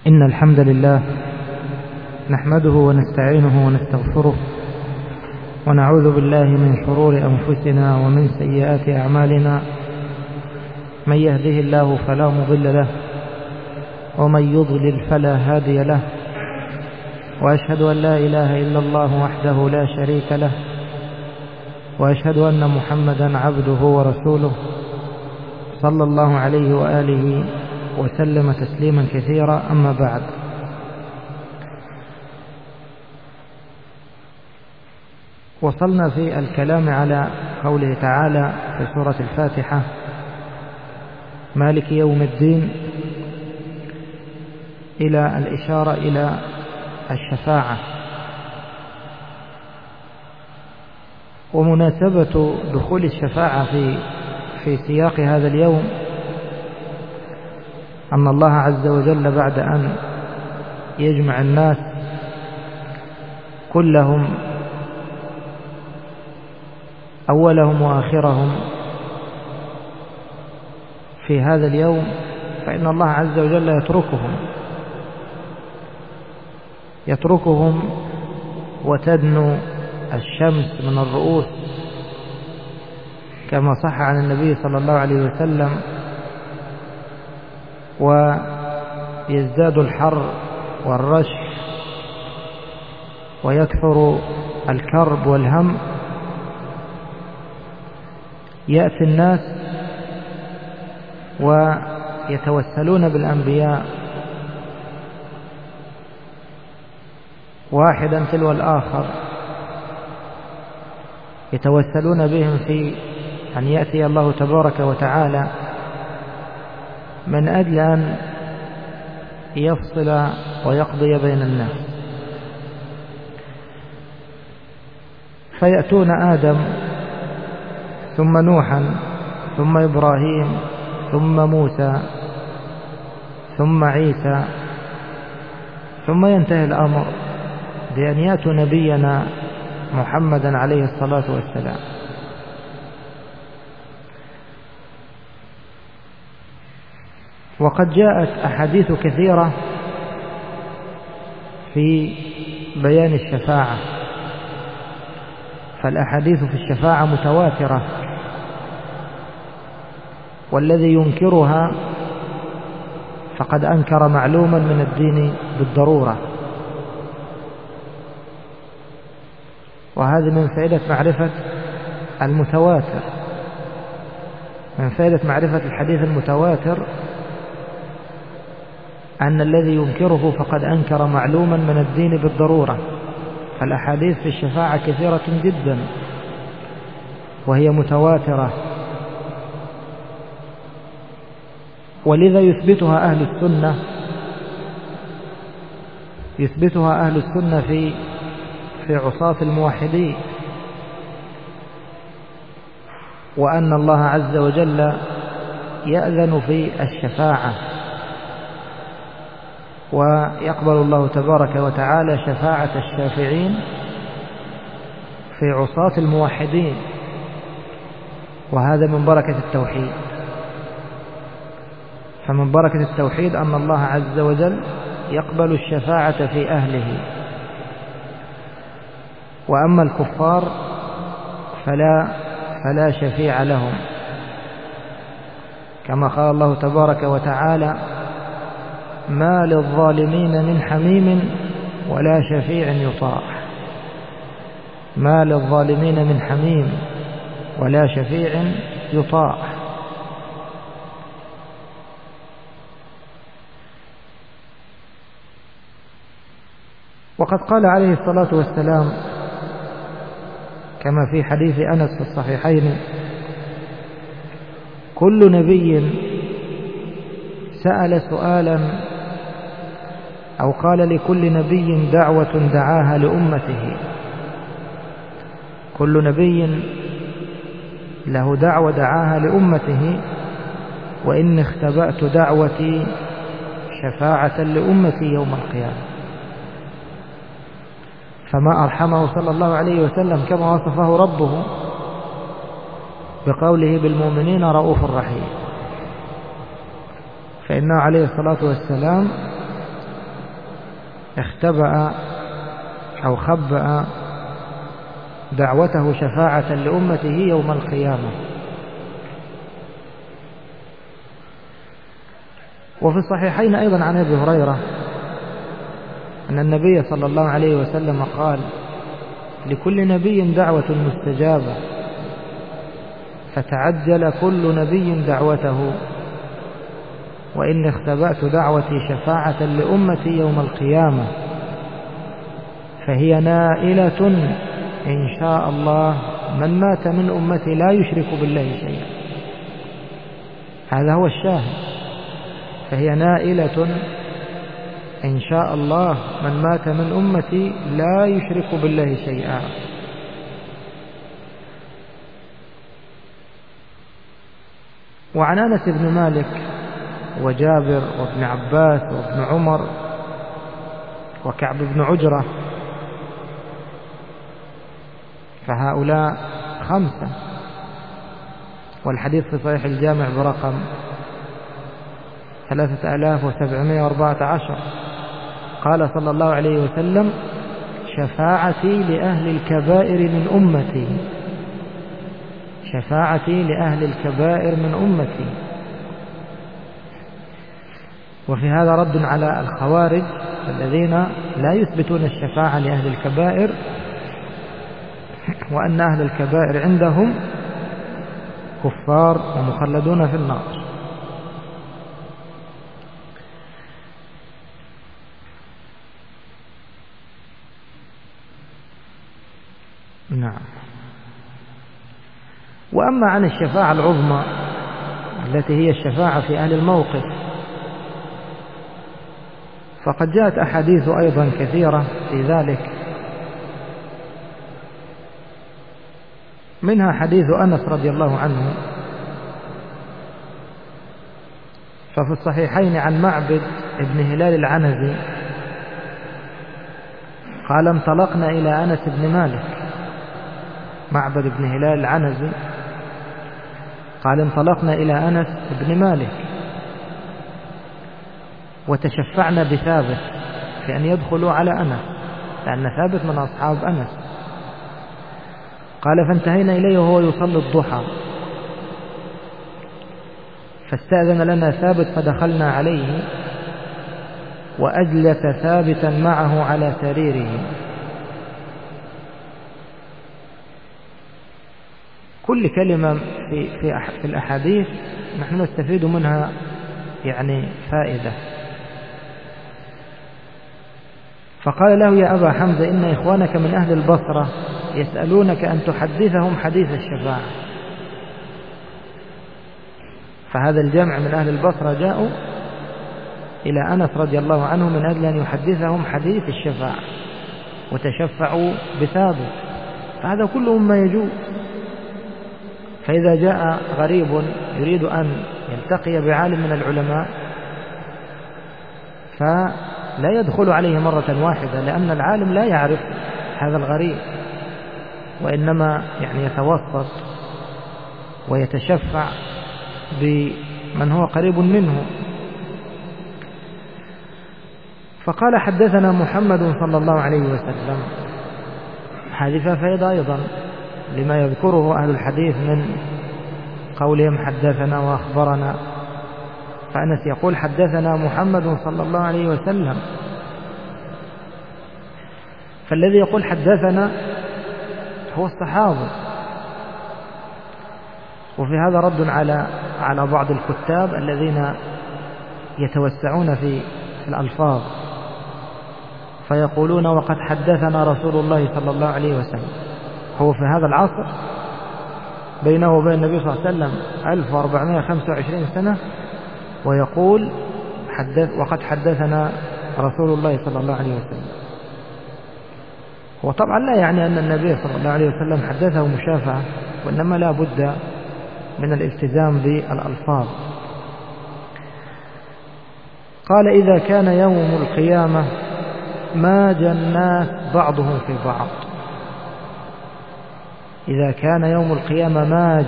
إن الحمد لله نحمده ونستعينه ونستغفره ونعوذ بالله من شرور أنفسنا ومن سيئات أعمالنا. من يهده الله فلا مضل له ومن يضلل فلا هادي له، وأشهد أن لا إله إلا الله وحده لا شريك له، وأشهد أن محمدا عبده ورسوله صلى الله عليه وآله وسلم تسليما كثيرا. أما بعد، وصلنا في الكلام على قوله تعالى في سورة الفاتحة: مالك يوم الدين، إلى الإشارة إلى الشفاعة. ومناسبة دخول الشفاعة في سياق هذا اليوم أن الله عز وجل بعد أن يجمع الناس كلهم أولهم وآخرهم في هذا اليوم، فإن الله عز وجل يتركهم وتدنو الشمس من الرؤوس، كما صح عن النبي صلى الله عليه وسلم، ويزداد الحر والرشح ويكثر الكرب والهم. يأتي الناس ويتوسلون بالأنبياء واحدا تلو الآخر، يتوسلون بهم في أن يأتي الله تبارك وتعالى من أجل أن يفصل ويقضي بين الناس. فيأتون آدم ثم نوحا ثم إبراهيم ثم موسى ثم عيسى، ثم ينتهي الأمر بأن يأتوا نبينا محمدا عليه الصلاة والسلام. وقد جاءت أحاديث كثيرة في بيان الشفاعة، فالأحاديث في الشفاعة متواترة، والذي ينكرها فقد أنكر معلوما من الدين بالضرورة. وهذا من فائدة معرفة المتواتر، من فائدة معرفة الحديث المتواتر أن الذي ينكره فقد أنكر معلوما من الدين بالضرورة. فالأحاديث في الشفاعة كثيرة جدا وهي متواترة، ولذا يثبتها أهل السنة في عصاة الموحدين، وأن الله عز وجل يأذن في الشفاعة، ويقبل الله تبارك وتعالى شفاعة الشافعين في عصاة الموحدين، وهذا من بركة التوحيد. فمن بركة التوحيد أن الله عز وجل يقبل الشفاعة في أهله. وأما الكفار فلا شفيع لهم، كما قال الله تبارك وتعالى: ما للظالمين من حميم ولا شفيع يطاع. ما للظالمين من حميم ولا شفيع يطاع. وقد قال عليه الصلاة والسلام كما في حديث أنس في الصحيحين: كل نبي سأل سؤالا، أو قال لكل نبي دعوة دعاها لأمته. كل نبي له دعوة دعاها لأمته، وإن اختبأت دعوتي شفاعة لأمتي يوم القيامة. فما أرحمه صلى الله عليه وسلم كما وصفه ربه بقوله: بالمؤمنين رؤوف رحيم. فإنه عليه الصلاة والسلام اختبأ أو خبأ دعوته شفاعة لأمته يوم القيامة. وفي الصحيحين أيضا عن أبي هريرة أن النبي صلى الله عليه وسلم قال: لكل نبي دعوة مستجابة، فتعجل كل نبي دعوته، وإني اختبأت دعوتي شفاعة لأمتي يوم القيامة، فهي نائلة إن شاء الله من مات من أمتي لا يشرك بالله شيئا. هذا هو الشاهد، فهي نائلة إن شاء الله من مات من أمتي لا يشرك بالله شيئا. وعن أنس بن مالك وجابر وابن عباس وابن عمر وكعب بن عجرة، فهؤلاء 5، والحديث في صحيح الجامع برقم 3714. قال صلى الله عليه وسلم: شفاعتي لأهل الكبائر من أمتي، شفاعتي لأهل الكبائر من أمتي. وفي هذا رد على الخوارج الذين لا يثبتون الشفاعة لأهل الكبائر، وأن أهل الكبائر عندهم كفار ومخلدون في النار. نعم. وأما عن الشفاعة العظمى التي هي الشفاعة في أهل الموقف، فقد جاءت أحاديث أيضا كثيرة في ذلك، منها حديث أنس رضي الله عنه، ففي الصحيحين عن معبد ابن هلال العنزي قال: انطلقنا إلى أنس بن مالك. معبد ابن هلال العنزي قال: انطلقنا إلى أنس بن مالك وتشفعنا بثابت في أن يدخلوا على أنس، لأن ثابت من أصحاب أنس. قال: فانتهينا إليه وهو يصلي الضحى، فاستأذن لنا ثابت فدخلنا عليه وأجلس ثابتا معه على سريره. كل كلمة في الأحاديث نحن نستفيد منها يعني فائدة. فقال له: يا أبا حمزة، إن إخوانك من أهل البصرة يسألونك أن تحدثهم حديث الشفاعة. فهذا الجمع من أهل البصرة جاءوا إلى أنس رضي الله عنه من أجل أن يحدثهم حديث الشفاعة، وتشفعوا بثابت، فهذا كله ما يجوز. فإذا جاء غريب يريد أن يلتقي بعالم من العلماء فلا يدخل عليه مرة واحدة، لأن العالم لا يعرف هذا الغريب، وإنما يعني يتوسط ويتشفع بمن هو قريب منه. فقال: حدثنا محمد صلى الله عليه وسلم. هذه فائدة أيضا لما يذكره أهل الحديث من قولهم حدثنا وأخبرنا. فأنس يقول: حدثنا محمد صلى الله عليه وسلم، فالذي يقول حدثنا هو الصحابة. وفي هذا رد على بعض الكتاب الذين يتوسعون في الألفاظ، فيقولون: وقد حدثنا رسول الله صلى الله عليه وسلم. هو في هذا العصر بينه وبين النبي صلى الله عليه وسلم 1425 سنة، ويقول وقد حدثنا رسول الله صلى الله عليه وسلم. وطبعا لا يعني أن النبي صلى الله عليه وسلم حدثه مشافعة، وإنما لا بد من الالتزام بالألفاظ. قال: إذا كان يوم القيامة ماج الناس بعضهم في بعض. إذا كان يوم القيامة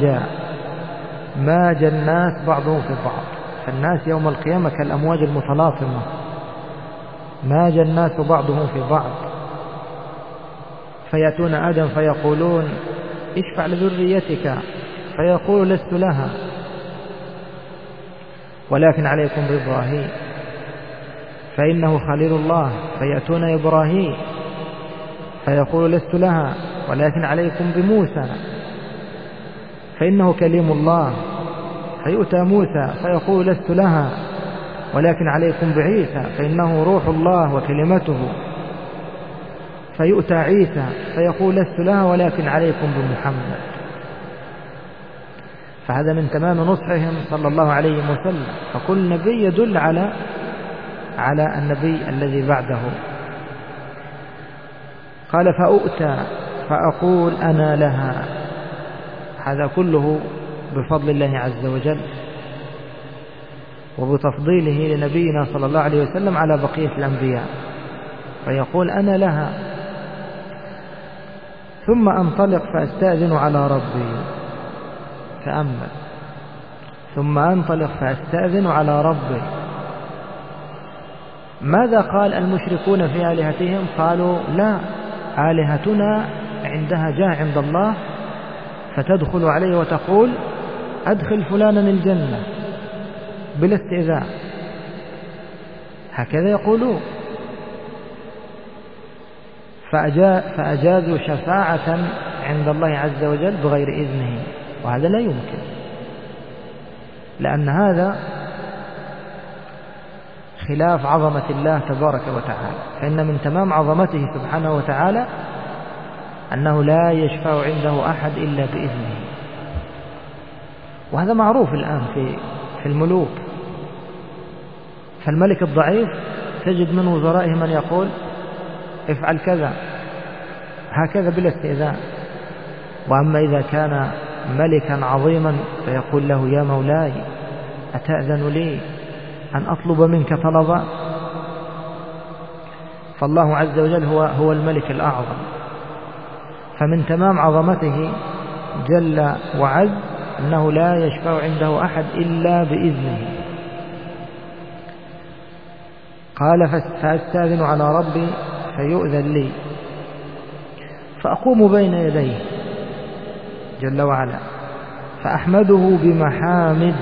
ماج الناس بعضهم في بعض. فالناس يوم القيامة كالأمواج المتلاطمة، ماج الناس بعضهم في بعض، فيأتون آدم فيقولون اشفع لذريتك، فيقول لست لها ولكن عليكم بإبراهيم فإنه خليل الله، فيأتون إبراهيم فيقول لست لها ولكن عليكم بموسى فإنه كليم الله، فيؤتى موسى فيقول لست لها ولكن عليكم بعيسى فإنه روح الله وكلمته، فيؤتى عيسى فيقول لست لها ولكن عليكم بمحمد. فهذا من تمام نصحهم صلى الله عليه وسلم، فكل نبي يدل على النبي الذي بعده. قال فأؤتى فأقول أنا لها، هذا كله بفضل الله عز وجل وبتفضيله لنبينا صلى الله عليه وسلم على بقية الأنبياء، فيقول أنا لها. ثم أنطلق فأستأذن على ربي، تأمل، ثم أنطلق فأستأذن على ربي. ماذا قال المشركون في آلهتهم؟ قالوا لا، آلهتنا عندها جاه عند الله، فتدخل عليه وتقول أدخل فلانا الجنة بلا استئذان، هكذا يقولون. فأجازوا شفاعة عند الله عز وجل بغير إذنه، وهذا لا يمكن، لأن هذا خلاف عظمة الله تبارك وتعالى. فإن من تمام عظمته سبحانه وتعالى أنه لا يشفع عنده أحد إلا بإذنه، وهذا معروف الآن في الملوك. فالملك الضعيف تجد من وزرائه من يقول افعل كذا هكذا بلا استئذان. وأما إذا كان ملكا عظيما فيقول له يا مولاي أتأذن لي أن أطلب منك طلبا؟ فالله عز وجل هو الملك الأعظم. فمن تمام عظمته جل وعز أنه لا يشفع عنده أحد إلا بإذنه. قال فأستأذن على ربي فيؤذن لي، فأقوم بين يديه جل وعلا فأحمده بمحامد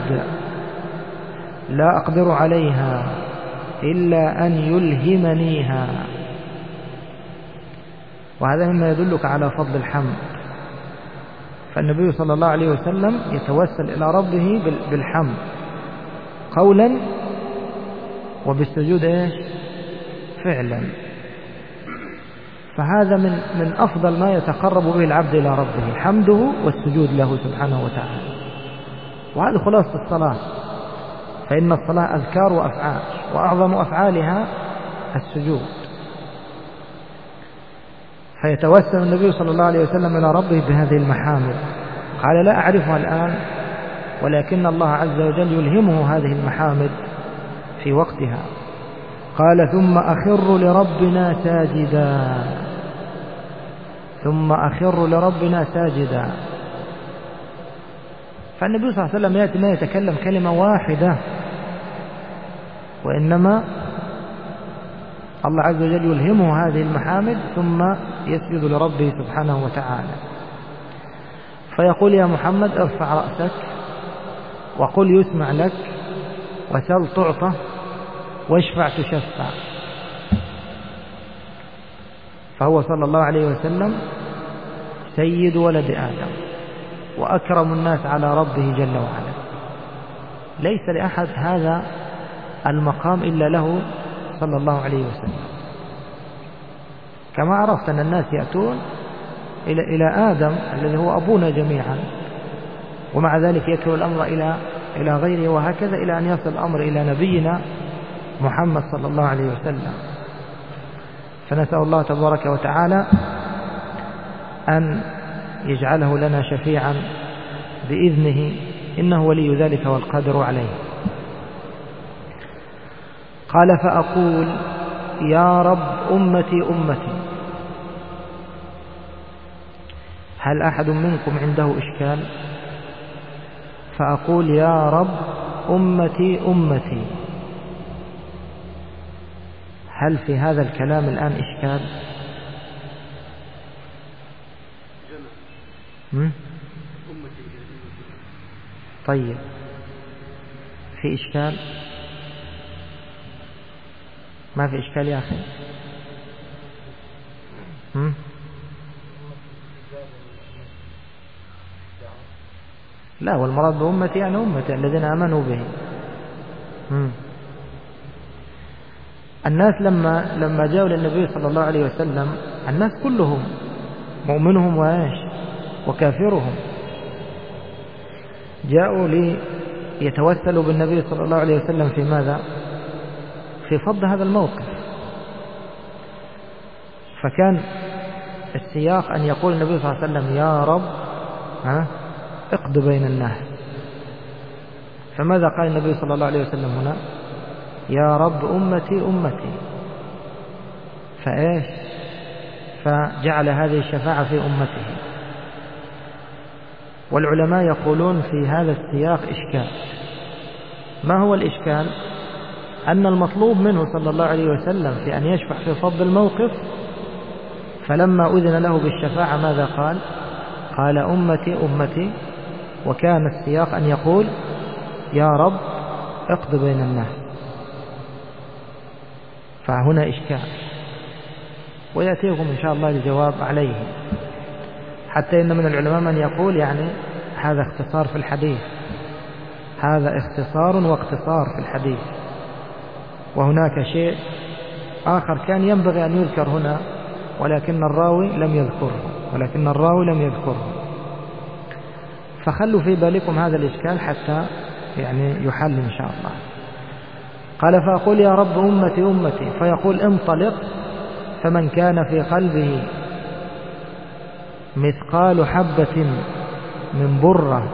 لا أقدر عليها إلا أن يلهمنيها. وهذا مما يدلك على فضل الحمد. فالنبي صلى الله عليه وسلم يتوسل إلى ربه بالحمد قولا وبالسجود فعلا. فهذا من أفضل ما يتقرب به العبد إلى ربه، حمده والسجود له سبحانه وتعالى. وهذه خلاصة الصلاة، فإن الصلاة أذكار وأفعال، وأعظم أفعالها السجود. فيتوسل النبي صلى الله عليه وسلم إلى ربه بهذه المحامد. قال لا أعرفها الآن، ولكن الله عز وجل يلهمه هذه المحامد في وقتها. قال ثم أخر لربنا ساجدا، ثم أخر لربنا ساجدا. فالنبي صلى الله عليه وسلم يأتي ما يتكلم كلمة واحدة، وإنما الله عز وجل يلهمه هذه المحامد ثم يسجد لربه سبحانه وتعالى. فيقول يا محمد ارفع رأسك وقل يسمع لك وسل تعطى واشفع تشفع. فهو صلى الله عليه وسلم سيد ولد آدم وأكرم الناس على ربه جل وعلا، ليس لأحد هذا المقام إلا له صلى الله عليه وسلم. كما عرفت أن الناس يأتون إلى آدم الذي هو أبونا جميعا، ومع ذلك يكل الأمر إلى غيره، وهكذا إلى أن يصل الأمر إلى نبينا محمد صلى الله عليه وسلم. فنسأل الله تبارك وتعالى أن يجعله لنا شفيعا بإذنه، إنه ولي ذلك والقادر عليه. قال فأقول يا رب أمتي أمتي. هل أحد منكم عنده إشكال؟ فأقول يا رب أمتي أمتي. هل في هذا الكلام الآن إشكال؟ طيب، في إشكال؟ ما في إشكال يا أخي؟ لا، والمراد بأمتي يعني أمتي الذين آمنوا به. الناس لما جاءوا للنبي صلى الله عليه وسلم، الناس كلهم مؤمنهم وكافرهم جاءوا ليتوسلوا بالنبي صلى الله عليه وسلم في ماذا؟ في فض هذا الموقف. فكان السياق أن يقول النبي صلى الله عليه وسلم يا رب اقض بين الناس. فماذا قال النبي صلى الله عليه وسلم هنا؟ يا رب أمتي أمتي. فجعل هذه الشفاعة في أمته. والعلماء يقولون في هذا السياق إشكال. ما هو الإشكال؟ أن المطلوب منه صلى الله عليه وسلم في أن يشفع في فض الموقف، فلما أذن له بالشفاعة ماذا قال؟ قال أمتي أمتي، وكان السياق أن يقول يا رب اقض بين الناس. فهنا إشكال، ويأتيكم إن شاء الله الجواب عليه. حتى إن من العلماء من يقول يعني هذا اختصار في الحديث، هذا اختصار واقتصار في الحديث، وهناك شيء آخر كان ينبغي أن يذكر هنا ولكن الراوي لم يذكره. فخلوا في بالكم هذا الإشكال حتى يعني يحل إن شاء الله. قال فأقول يا رب أمتي أمتي، فيقول انطلق، فمن كان في قلبه مثقال حبة من برة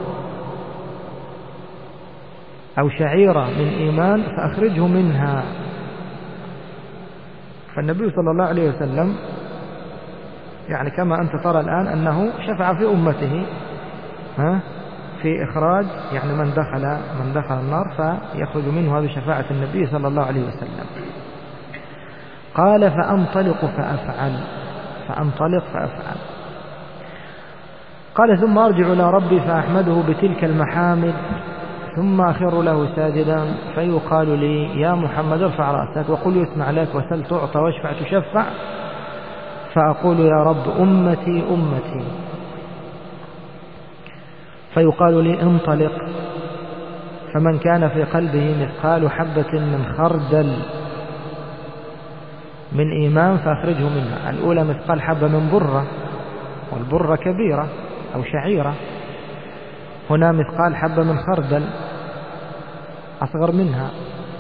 أو شعيرة من إيمان فأخرجه منها. فالنبي صلى الله عليه وسلم يعني كما أنت ترى الآن أنه شفع في أمته في إخراج يعني من دخل النار فيخرج منها بشفاعة النبي صلى الله عليه وسلم. قال فأنطلق فأفعل. قال ثم أرجع إلى ربي فأحمده بتلك المحامد، ثم أخر له ساجدا فيقال لي يا محمد ارفع رأسك وقل يسمع لك وسل تعطى واشفع تشفع، فأقول يا رب أمتي أمتي، فيقال لي انطلق، فمن كان في قلبه مثقال حبة من خردل من إيمان فأخرجه منها. الأولى مثقال حبة من برة، والبرة كبيرة أو شعيرة، هنا مثقال حبة من خردل أصغر منها.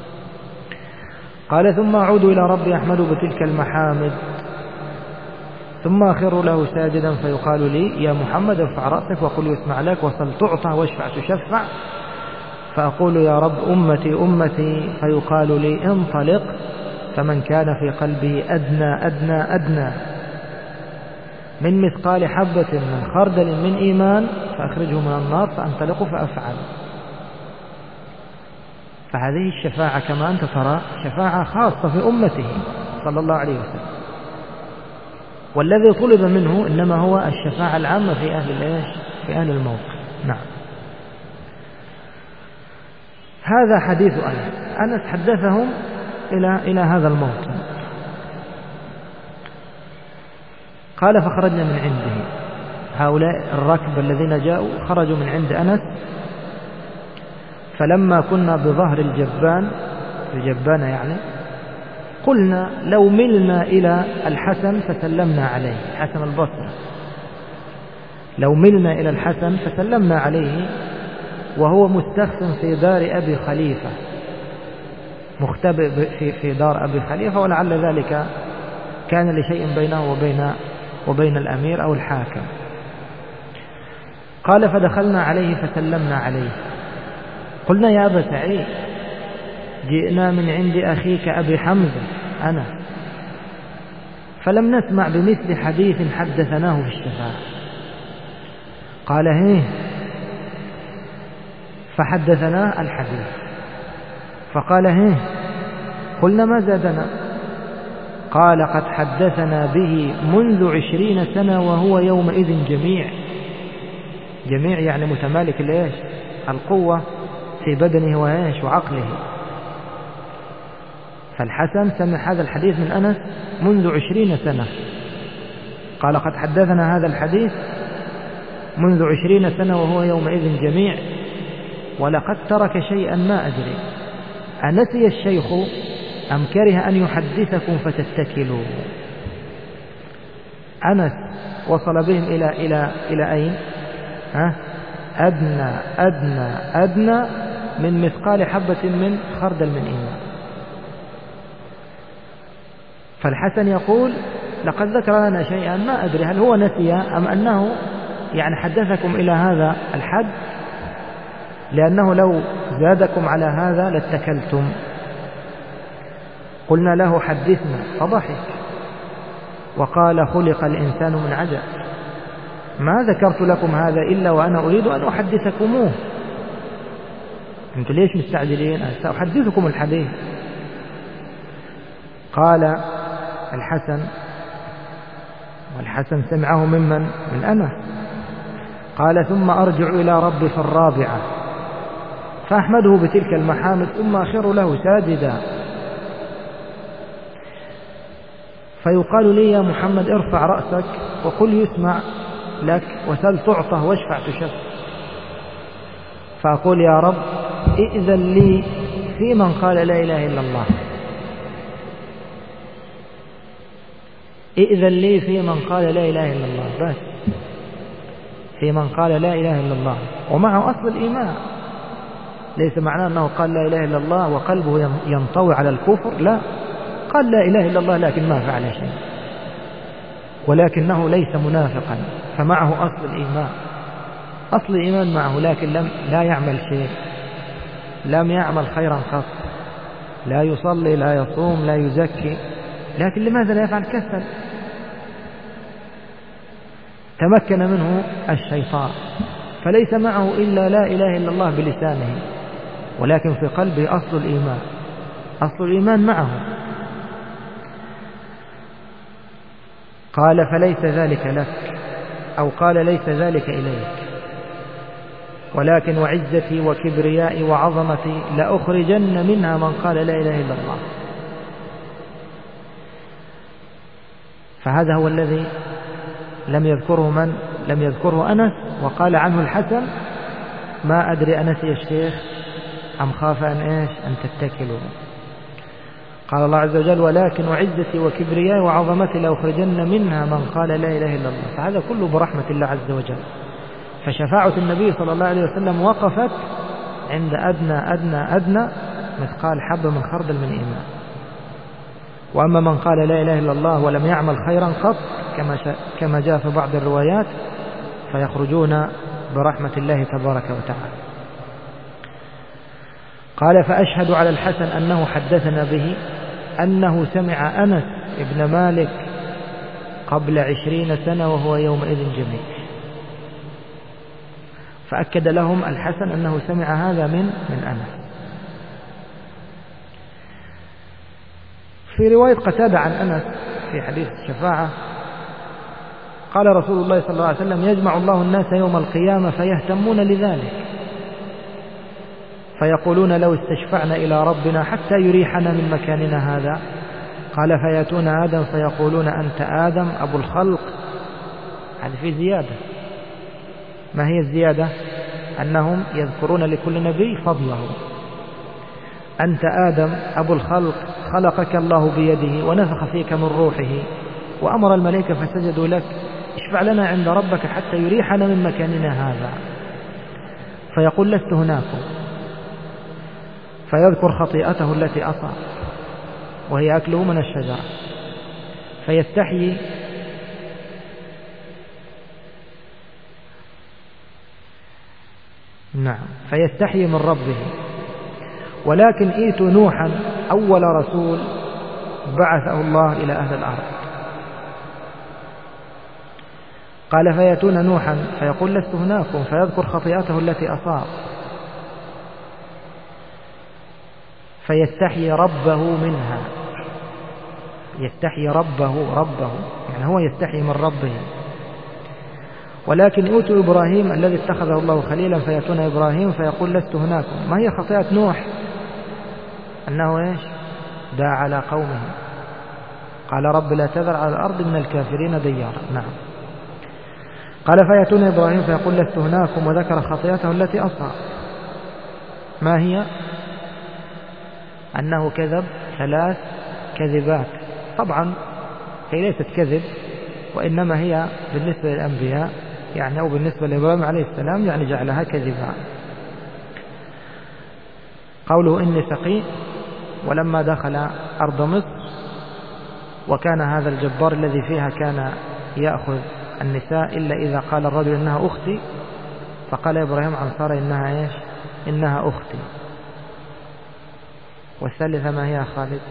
قال ثم أعود إلى ربي أحمد بتلك المحامد، ثم أخر له ساجدا فيقال لي يا محمد ارفع رأسك وقل يسمع لك وسل تعطى واشفع تشفع، فأقول يا رب أمتي أمتي، فيقال لي انطلق، فمن كان في قلبه أدنى من مثقال حبة من خردل من إيمان فأخرجه من النار، فأنطلق فأفعل. فهذه الشفاعة كما أنت ترى شفاعة خاصة في أمته صلى الله عليه وسلم، والذي طلب منه إنما هو الشفاعة العامة في أهل الموقف. نعم. هذا حديث أنس حدثهم إلى هذا الموطن. قال فخرجنا من عنده، هؤلاء الركب الذين جاءوا خرجوا من عند أنس، فلما كنا بظهر الجبانة يعني قلنا لو ملنا إلى الحسن فسلمنا عليه، حسن البصري، لو ملنا إلى الحسن فسلمنا عليه وهو مستخف في دار أبي خليفة، مختبئ في دار أبي خليفة، ولعل ذلك كان لشيء بينه وبين الأمير أو الحاكم. قال فدخلنا عليه فسلمنا عليه، قلنا يا أبا سعيد جئنا من عند أخيك أبي حمزة أنا، فلم نسمع بمثل حديث حدثناه في الشفاعة. قال هيه، فحدثنا الحديث، فقال هيه، قلنا ما زادنا، قال قد حدثنا به منذ 20 سنة وهو يومئذ جميع. جميع يعني متمالك الإيش؟ القوة في بدنه وإيش؟ وعقله. فالحسن سمع هذا الحديث من أنس منذ 20 سنة. قال قد حدثنا هذا الحديث منذ 20 سنة وهو يومئذ جميع، ولقد ترك شيئا ما أدري أنسي الشيخ أم كره أن يحدثكم فتتكلوا. أنس وصل بهم إلى أين؟ أدنى أدنى أدنى من مثقال حبة من خردل من إيمان. فالحسن يقول لقد ذكر لنا شيئا ما أدري هل هو نسي أم أنه يعني حدثكم إلى هذا الحد، لأنه لو زادكم على هذا لاتكلتم. قلنا له حدثنا فضحك وقال خلق الإنسان من عجل، ما ذكرت لكم هذا إلا وأنا أريد أن أحدثكموه، أنتم ليش مستعجلين؟ سأحدثكم الحديث. قال الحسن، والحسن سمعه ممن؟ من أنس. قال ثم أرجع إلى ربي في الرابعة فأحمده بتلك المحامد ثم أخر له ساجدا فيقال لي يا محمد ارفع رأسك وقل يسمع لك وسل تعطى واشفع تشفع، فأقول يا رب ائذن لي في من قال لا إله إلا الله، ائذن لي في من قال لا إله إلا الله، بس في من قال لا إله إلا الله ومعه أصل الإيمان. ليس معناه أنه قال لا إله إلا الله وقلبه ينطوي على الكفر، لا، قال لا إله إلا الله لكن ما فعل شيء، ولكنه ليس منافقا فمعه أصل الإيمان، أصل الإيمان معه، لكن لا يعمل شيء، لم يعمل خيرا قط، لا يصلي لا يصوم لا يزكي، لكن لماذا لا يفعل؟ كسل، تمكن منه الشيطان، فليس معه إلا لا إله إلا الله بلسانه، ولكن في قلبه أصل الإيمان، أصل الإيمان معه. قال فليس ذلك لك، أو قال ليس ذلك إليك، ولكن وعزتي وكبريائي وعظمتي لأخرجن منها من قال لا إله إلا الله. فهذا هو الذي لم يذكره أنس، وقال عنه الحسن ما أدري أنسي الشيخ أم خاف أن تتكلوا. قال الله عز وجل ولكن وعزتي وكبريائي وعظمتي لأخرجن منها من قال لا إله إلا الله، فهذا كله برحمة الله عز وجل. فشفاعة النبي صلى الله عليه وسلم وقفت عند أدنى أدنى أدنى مثقال حبة من خردل من إيمان. وأما من قال لا إله إلا الله ولم يعمل خيرا قط كما جاء في بعض الروايات فيخرجون برحمة الله تبارك وتعالى. قال فأشهد على الحسن أنه حدثنا به أنه سمع أنس ابن مالك قبل 20 سنة وهو يومئذ جميع. فأكد لهم الحسن أنه سمع هذا من أنس. في رواية قتادة عن أنس في حديث الشفاعة قال رسول الله صلى الله عليه وسلم يجمع الله الناس يوم القيامة فيهتمون لذلك فيقولون لو استشفعنا إلى ربنا حتى يريحنا من مكاننا هذا. قال فيأتون آدم فيقولون أنت آدم أبو الخلق. هذا في زيادة. ما هي الزيادة؟ أنهم يذكرون لكل نبي فضله. أنت آدم أبو الخلق خلقك الله بيده ونفخ فيك من روحه وأمر الملائكة فسجدوا لك اشفع لنا عند ربك حتى يريحنا من مكاننا هذا. فيقول لست هناكم فيذكر خطيئته التي أصاب وهي أكله من الشجرة فيستحيي فيستحيي من ربه. ولكن ائتوا نوحا أول رسول بعثه الله إلى أهل الأرض. قال فيأتون نوحا فيقول لست هناكم فيذكر خطيئته التي أصاب فيستحيي ربه منها يستحي ربه يعني هو يستحي من ربه. ولكن يؤتوا إبراهيم الذي اتخذه الله خليلا فيأتون إبراهيم فيقول لست هناكم. ما هي خطيئة نوح؟ أنه إيش؟ دعا على قومه قال رب لا تذر على الأرض من الكافرين ديارا. نعم. قال فيأتون إبراهيم فيقول لست هناكم، وذكر خطيئته التي أصاب. ما هي؟ أنه كذب 3 كذبات. طبعا هي ليست كذب، وإنما هي بالنسبة للأنبياء يعني، أو بالنسبة لإبراهيم عليه السلام يعني جعلها كذبا. قوله إني سقي، ولما دخل أرض مصر وكان هذا الجبار الذي فيها كان يأخذ النساء إلا إذا قال الرجل إنها أختي، فقال إبراهيم عن سارة إنها إيش؟ إنها أختي. والثالثة ما هي خالد؟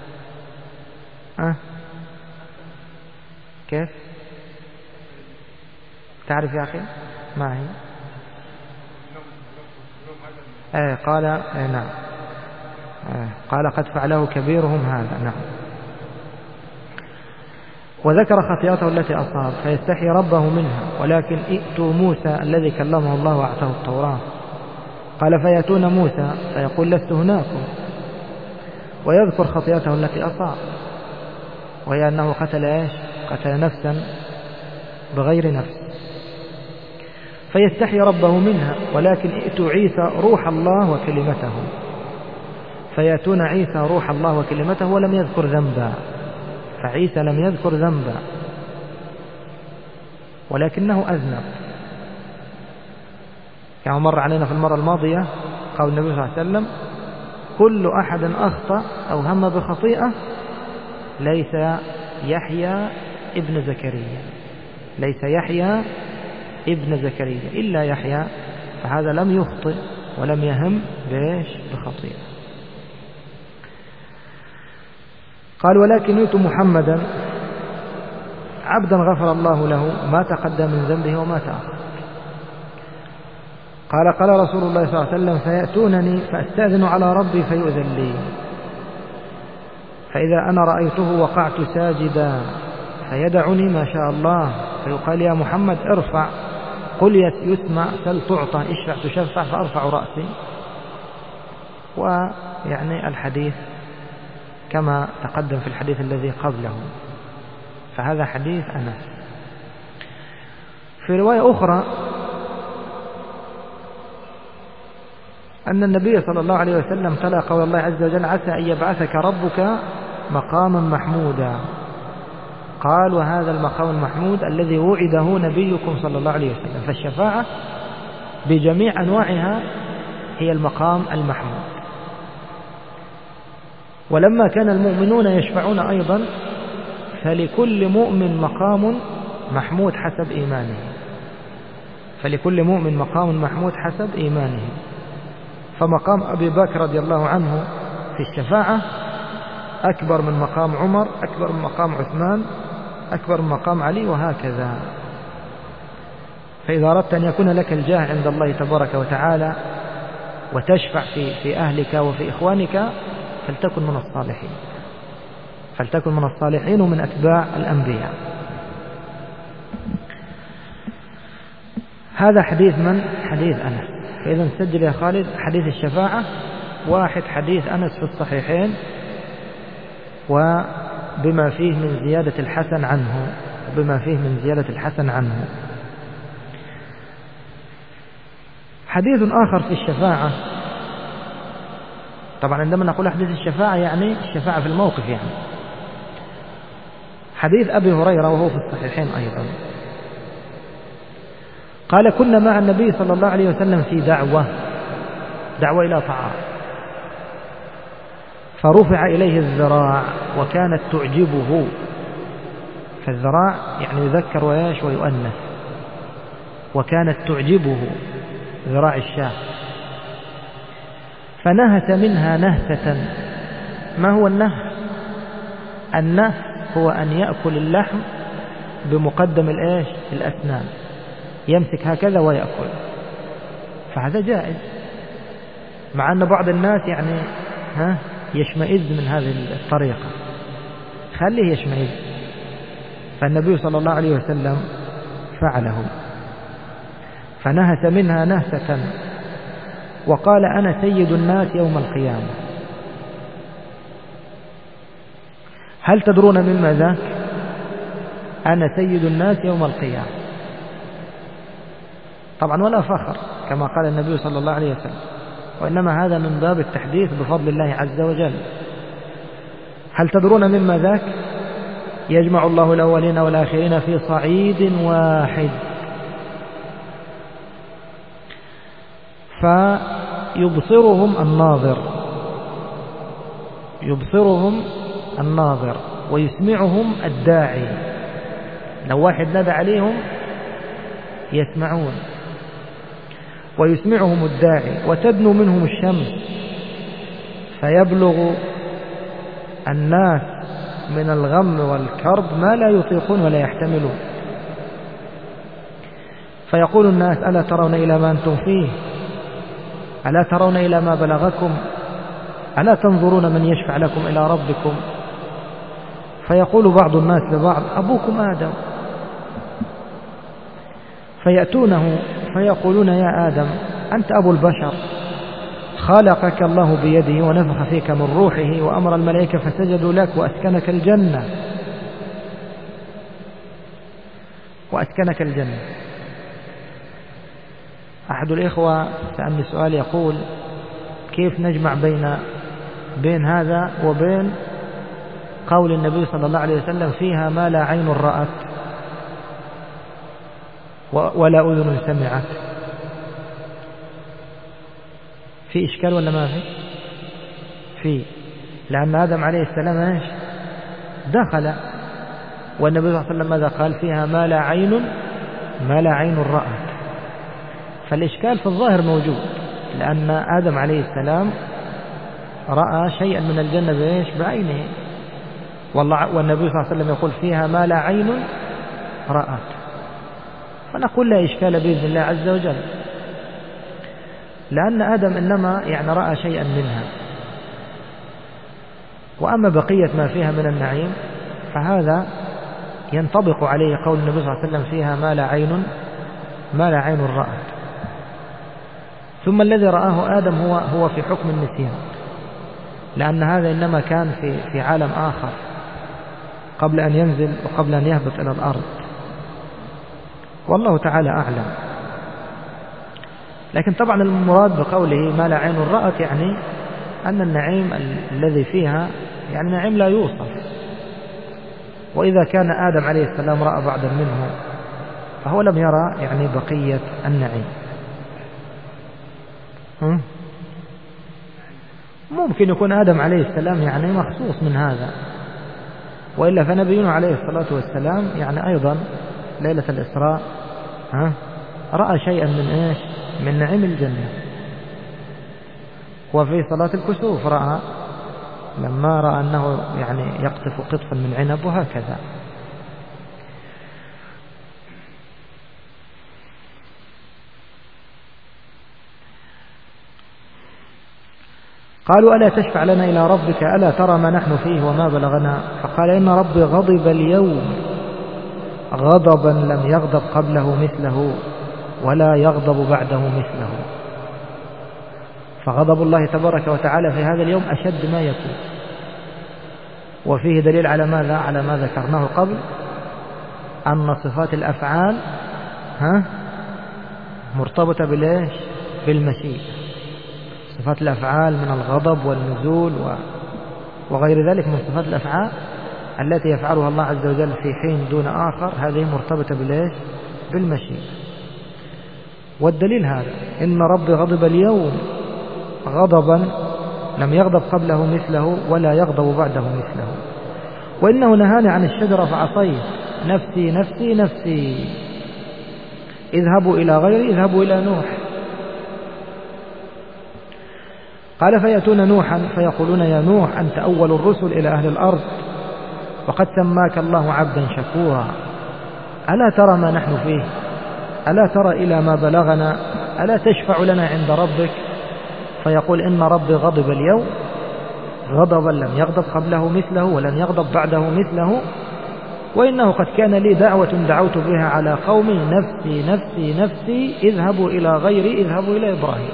كيف تعرف يا أخي؟ ما هي؟ قال نعم، قال قد فعله كبيرهم هذا. نعم. وذكر خطيئته التي أصاب فيستحي ربه منها، ولكن ائتوا موسى الذي كلمه الله وأعطاه التوراة. قال فيأتون موسى فيقول لست هناكم، ويذكر خطيئته التي أصاب، وهي أنه قتل إيش؟ قتل نفسا بغير نفس. فيستحي ربه منها، ولكن ائتوا عيسى روح الله وكلمته. فيأتون عيسى روح الله وكلمته ولم يذكر ذنبا، فعيسى لم يذكر ذنبا ولكنه أذنب. كما مر علينا في المرة الماضية قول النبي صلى الله عليه وسلم كل أحد أخطأ أو هم بخطيئة ليس يحيى ابن زكريا، ليس يحيى ابن زكريا إلا يحيى، فهذا لم يخطئ ولم يهم بخطيئة. قال ولكن ائتوا محمدا عبدا غفر الله له ما تقدم من ذنبه وما تأخر. قال رسول الله صلى الله عليه وسلم فيأتونني فأستأذن على ربي فيؤذن لي، فإذا أنا رأيته وقعت ساجدا فيدعني ما شاء الله، فيقال يا محمد ارفع، قل يسمع، سل تعطى، اشفع تشفع، فأرفع رأسي. ويعني الحديث كما تقدم في الحديث الذي قبله، فهذا حديث أنس. في رواية أخرى أن النبي صلى الله عليه وسلم تلا قول الله عز وجل عسى أن يبعثك ربك مقاما محمودا. قال وهذا المقام المحمود الذي وعده نبيكم صلى الله عليه وسلم. فالشفاعة بجميع أنواعها هي المقام المحمود. ولما كان المؤمنون يشفعون أيضا فلكل مؤمن مقام محمود حسب إيمانه، فلكل مؤمن مقام محمود حسب إيمانه. فمقام أبي بكر رضي الله عنه في الشفاعة أكبر من مقام عمر، أكبر من مقام عثمان، أكبر من مقام علي، وهكذا. فإذا أردت أن يكون لك الجاه عند الله تبارك وتعالى وتشفع في أهلك وفي إخوانك فلتكن من الصالحين، فلتكن من الصالحين ومن أتباع الأنبياء. هذا حديث من؟ حديث أنس. فإذا نسجل يا خالد حديث الشفاعة، واحد حديث أنس في الصحيحين وبما فيه من زيادة الحسن عنه، وبما فيه من زيادة الحسن عنه. حديث آخر في الشفاعة، طبعا عندما نقول حديث الشفاعة يعني الشفاعة في الموقف، يعني حديث أبي هريرة وهو في الصحيحين أيضا. قال كنا مع النبي صلى الله عليه وسلم في دعوة إلى طعام، فرفع إليه الذراع وكانت تعجبه. فالذراع يعني يذكر وياش ويؤنث، وكانت تعجبه ذراع الشاة، فنهت منها نهتة. ما هو النهت؟ النهت هو أن يأكل اللحم بمقدم الأسنان، يمسك هكذا ويأكل، فهذا جائز، مع أن بعض الناس يعني يشمئز من هذه الطريقة. خليه يشمئز. فالنبي صلى الله عليه وسلم فعله، فنهس منها نهسة وقال: أنا سيد الناس يوم القيامة. هل تدرون مما ذاك؟ أنا سيد الناس يوم القيامة. طبعا ولا فخر كما قال النبي صلى الله عليه وسلم، وإنما هذا من باب التحديث بفضل الله عز وجل. هل تدرون مما ذاك؟ يجمع الله الأولين والآخرين في صعيد واحد، فيبصرهم الناظر ويسمعهم الداعي. لو واحد نادى عليهم يسمعون، ويسمعهم الداعي، وتدنو منهم الشمس فيبلغ الناس من الغم والكرب ما لا يطيقون ولا يحتملون. فيقول الناس: ألا ترون إلى ما أنتم فيه؟ ألا ترون إلى ما بلغكم؟ ألا تنظرون من يشفع لكم إلى ربكم؟ فيقول بعض الناس لبعض: أبوكم آدم. فيأتونه فيقولون: يا آدم، أنت أبو البشر، خلقك الله بيده ونفخ فيك من روحه وأمر الملائكة فسجدوا لك وأسكنك الجنة. أحد الإخوة سألني سؤال يقول: كيف نجمع بين هذا وبين قول النبي صلى الله عليه وسلم: فيها ما لا عين رأت ولا أذن سمعت؟ في إشكال ولا ما في؟ لأن آدم عليه السلام دخل، والنبي صلى الله عليه وسلم ماذا قال؟ فيها ما لا عين رأت. فالإشكال في الظاهر موجود، لأن آدم عليه السلام رأى شيئا من الجنة بعينه، والنبي صلى الله عليه وسلم يقول: فيها ما لا عين رأت. فنقول لا إشكال بإذن الله عز وجل، لأن آدم إنما رأى شيئا منها، وأما بقية ما فيها من النعيم فهذا ينطبق عليه قول النبي صلى الله عليه وسلم: فيها ما لا عين رأت. ثم الذي رآه آدم هو في حكم النسيان، لأن هذا إنما كان في عالم آخر قبل أن ينزل وقبل أن يهبط إلى الأرض، والله تعالى أعلم. لكن طبعا المراد بقوله ما لا عين رأت يعني أن النعيم الذي فيها نعيم لا يوصف، وإذا كان آدم عليه السلام رأى بعضا منه فهو لم يرى بقية النعيم. ممكن يكون آدم عليه السلام مخصوص من هذا، وإلا فنبينا عليه الصلاة والسلام أيضا ليلة الإسراء رأى شيئا من نعيم الجنة، وفي صلاة الكسوف رأى لما رأى أنه يقطف قطفا من عنب وهكذا. قالوا: ألا تشفع لنا إلى ربك؟ ألا ترى ما نحن فيه وما بلغنا؟ فقال: إن ربي غضب اليوم غضبا لم يغضب قبله مثله ولا يغضب بعده مثله. فغضب الله تبارك وتعالى في هذا اليوم أشد ما يكون، وفيه دليل على ماذا؟ على ما ذكرناه قبل، أن صفات الأفعال مرتبطة بالمشيئة. صفات الأفعال من الغضب والنزول وغير ذلك من صفات الأفعال التي يفعلها الله عز وجل في حين دون آخر، هذه مرتبطة بالمشيئة. والدليل هذا: إن ربي غضب اليوم غضبا لم يغضب قبله مثله ولا يغضب بعده مثله، وإنه نهاني عن الشجرة فعصيت، نفسي نفسي نفسي، اذهبوا إلى غيري، اذهبوا إلى نوح. قال: فيأتون نوحا فيقولون: يا نوح، أنت أول الرسل إلى أهل الأرض، وقد سماك الله عبدا شكورا، ألا ترى ما نحن فيه؟ ألا ترى إلى ما بلغنا؟ ألا تشفع لنا عند ربك؟ فيقول: إن ربي غضب اليوم غضبا لم يغضب قبله مثله ولن يغضب بعده مثله، وإنه قد كان لي دعوة دعوت بها على قومي نفسي نفسي نفسي اذهبوا إلى غيري اذهبوا إلى إبراهيم.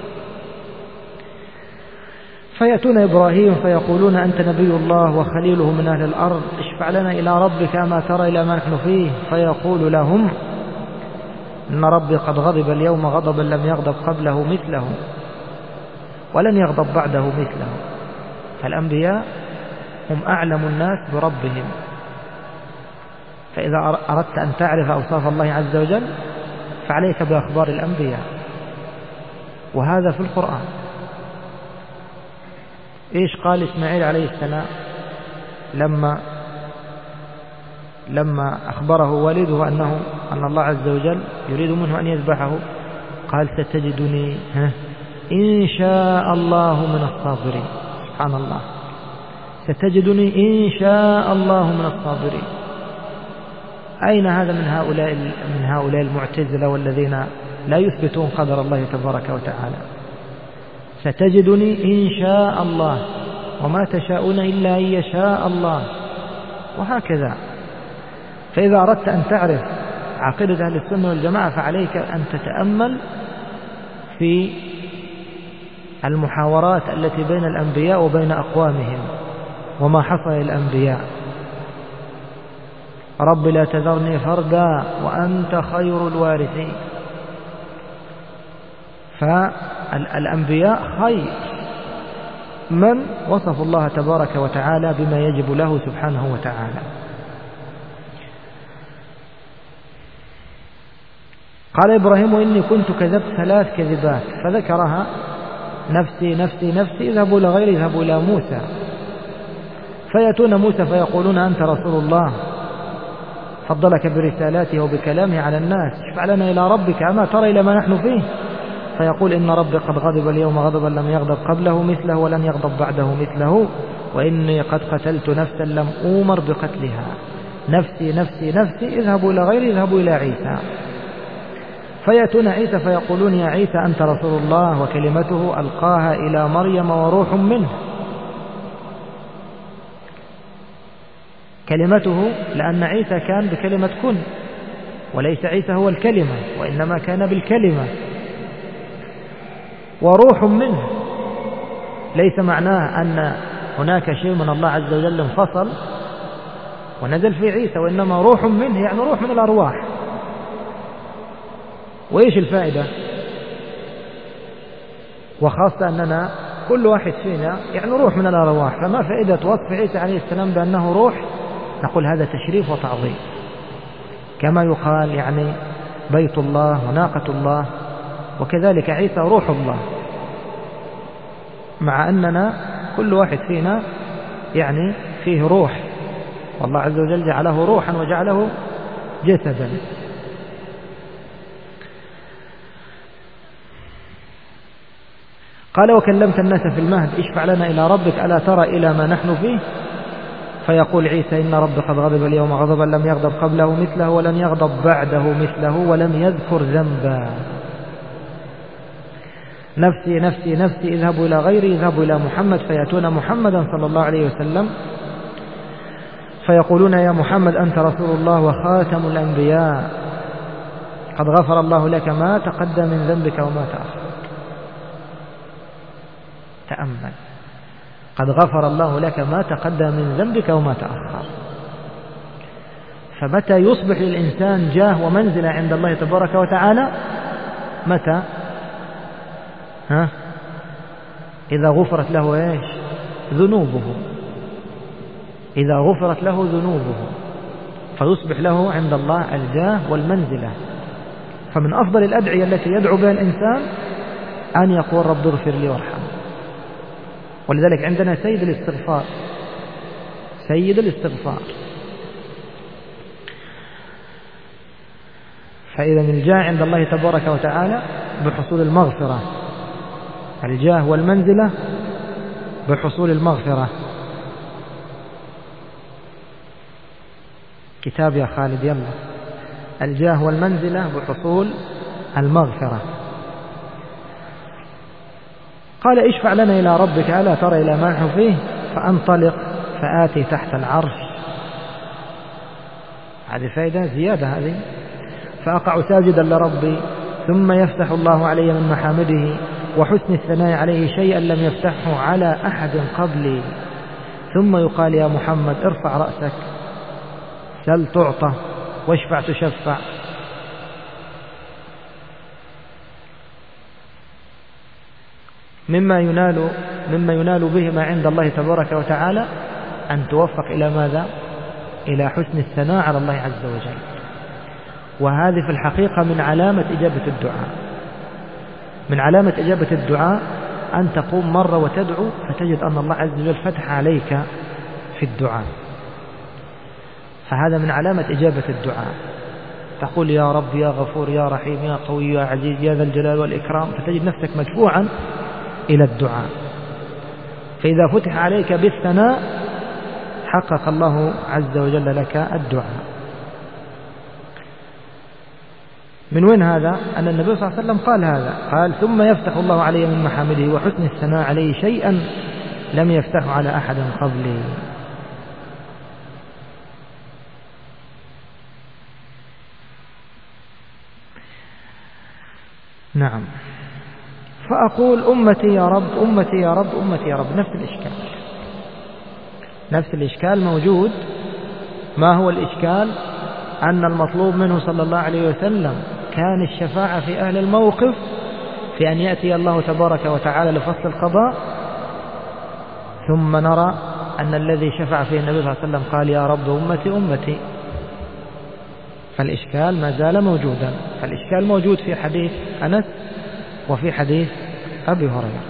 فيأتون إبراهيم فيقولون أنت نبي الله وخليله من أهل الأرض، اشفع لنا إلى ربك ما ترى إلى ما نحن فيه. فيقول لهم إن ربي قد غضب اليوم غضبا لم يغضب قبله مثله ولن يغضب بعده مثله. فالأنبياء هم أعلم الناس بربهم، فإذا أردت أن تعرف أوصاف الله عز وجل فعليك بأخبار الأنبياء، وهذا في القرآن. إيش قال إسماعيل عليه السلام لما أخبره والده أن الله عز وجل يريد منه أن يذبحه؟ قال ستجدني إن شاء الله من الصابرين. سبحان الله، ستجدني إن شاء الله من الصابرين. أين هذا من هؤلاء المعتزلة والذين لا يثبتون قدر الله تبارك وتعالى؟ ستجدني إن شاء الله وما تشاءون إلا أن يشاء الله، وهكذا. فإذا أردت أن تعرف عقيدة أهل السنة والجماعة فعليك أن تتأمل في المحاورات التي بين الأنبياء وبين أقوامهم وما حصل للأنبياء. رب لا تذرني فردا وأنت خير الوارثين. فالأنبياء خير من وصف الله تبارك وتعالى بما يجب له سبحانه وتعالى. قال إبراهيم إني كنت كذبت 3 كذبات فذكرها نفسي نفسي نفسي اذهبوا إلى غيري اذهبوا إلى موسى. فيأتون موسى فيقولون أنت رسول الله فضلك برسالاته وبكلامه على الناس، اشفع لنا إلى ربك أما ترى إلى ما نحن فيه. فيقول إن ربي قد غضب اليوم غضبا لم يغضب قبله مثله ولن يغضب بعده مثله، وإني قد قتلت نفسا لم أومر بقتلها، نفسي نفسي نفسي اذهبوا إلى غيري اذهبوا إلى عيسى. فيأتون عيسى فيقولون يا عيسى أنت رسول الله وكلمته ألقاها إلى مريم وروح منه. كلمته لأن عيسى كان بكلمة كن، وليس عيسى هو الكلمة وإنما كان بالكلمة. وروح منه ليس معناه أن هناك شيء من الله عز وجل انفصل ونزل في عيسى، وإنما روح منه يعني روح من الأرواح. وإيش الفائدة؟ وخاصة أننا كل واحد فينا يعني روح من الأرواح، فما فائدة وصف عيسى عليه السلام بأنه روح؟ نقول هذا تشريف وتعظيم، كما يقال يعني بيت الله وناقة الله، وكذلك عيسى روح الله، مع أننا كل واحد فينا يعني فيه روح، والله عز وجل جعله روحا وجعله جسدا. قال وكلمت الناس في المهد اشفع لنا إلى ربك ألا ترى إلى ما نحن فيه. فيقول عيسى إن ربي قد غضب اليوم غضبا لم يغضب قبله مثله ولن يغضب بعده مثله ولم يذكر ذنبا. نفسي نفسي نفسي اذهبوا إلى غيري اذهبوا إلى محمد. فيأتون محمدا صلى الله عليه وسلم فيقولون يا محمد أنت رسول الله وخاتم الأنبياء قد غفر الله لك ما تقدم من ذنبك وما تأخر. تأمل، قد غفر الله لك ما تقدم من ذنبك وما تأخر. فمتى يصبح للإنسان جاه ومنزلة عند الله تبارك وتعالى؟ متى؟ إذا غفرت له إيش؟ ذنوبه. إذا غفرت له ذنوبه فيصبح له عند الله الجاه والمنزلة. فمن أفضل الأدعية التي يدعو بها الإنسان أن يقول رب اغفر لي وارحم. ولذلك عندنا سيد الاستغفار، سيد الاستغفار. فإذا الجاه عند الله تبارك وتعالى بحصول المغفرة، الجاه والمنزلة بحصول المغفرة. كتاب يا خالد يلا. الجاه والمنزلة بحصول المغفرة. قال اشفع لنا إلى ربك ألا ترى إلى ما نحن فيه، فأنطلق فآتي تحت العرش. هذه فائدة زيادة هذه. فأقع ساجدا لربي، ثم يفتح الله علي من محامده وحسن الثناء عليه شيئا لم يفتحه على أحد قبلي، ثم يقال يا محمد ارفع رأسك، سل تعطى، واشفع تشفع. مما ينال به ما عند الله تبارك وتعالى أن توفق إلى ماذا؟ إلى حسن الثناء على الله عز وجل. وهذه في الحقيقة من علامة إجابة الدعاء. من علامة إجابة الدعاء أن تقوم مرة وتدعو فتجد أن الله عز وجل فتح عليك في الدعاء، فهذا من علامة إجابة الدعاء. تقول يا رب يا غفور يا رحيم يا قوي يا عزيز يا ذا الجلال والإكرام، فتجد نفسك مدفوعا إلى الدعاء. فإذا فتح عليك بالثناء حقق الله عز وجل لك الدعاء. من وين هذا؟ أن النبي صلى الله عليه وسلم قال هذا، قال ثم يفتح الله علي من محامده وحسن الثناء عليه شيئا لم يفتحه على أحد قبلي. نعم. فأقول أمتي يا رب أمتي يا رب أمتي يا رب. نفس الإشكال موجود. ما هو الإشكال؟ أن المطلوب منه صلى الله عليه وسلم كان الشفاعة في أهل الموقف، في أن يأتي الله تبارك وتعالى لفصل القضاء، ثم نرى أن الذي شفع فيه النبي صلى الله عليه وسلم قال يا رب أمتي أمتي. فالإشكال ما زال موجودا. فالإشكال موجود في حديث أنس وفي حديث أبي هريرة.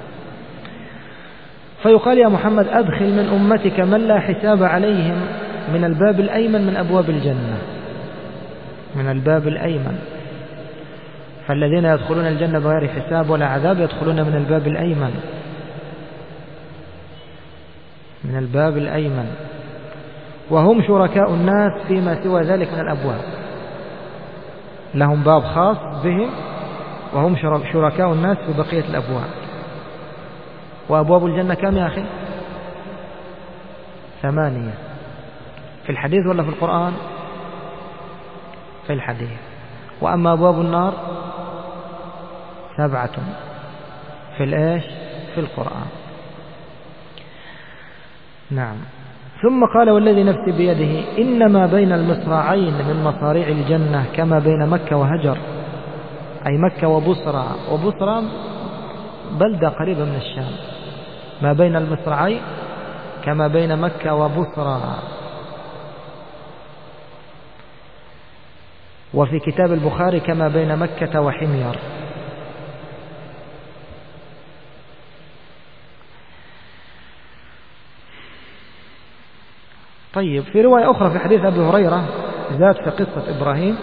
فيقال يا محمد أدخل من أمتك من لا حساب عليهم من الباب الأيمن من أبواب الجنة. من الباب الأيمن. فالذين يدخلون الجنة بغير حساب ولا عذاب يدخلون من الباب الأيمن. من الباب الأيمن. وهم شركاء الناس فيما سوى ذلك من الأبواب. لهم باب خاص بهم، وهم شركاء الناس في بقية الأبواب. وأبواب الجنة كم يا أخي؟ 8. في الحديث ولا في القرآن؟ في الحديث. وأما أبواب النار 7 في الإيش؟ في القرآن. نعم. ثم قال والذي نفسي بيده إنما بين المصراعين من مصاريع الجنة كما بين مكة وهجر، أي مكة وبصرى. وبصرى بلدة قريبة من الشام. ما بين المصراعين كما بين مكة وبصرى. وفي كتاب البخاري كما بين مكة وحمير. طيب في رواية أخرى في حديث أبي هريرة زاد في قصة إبراهيم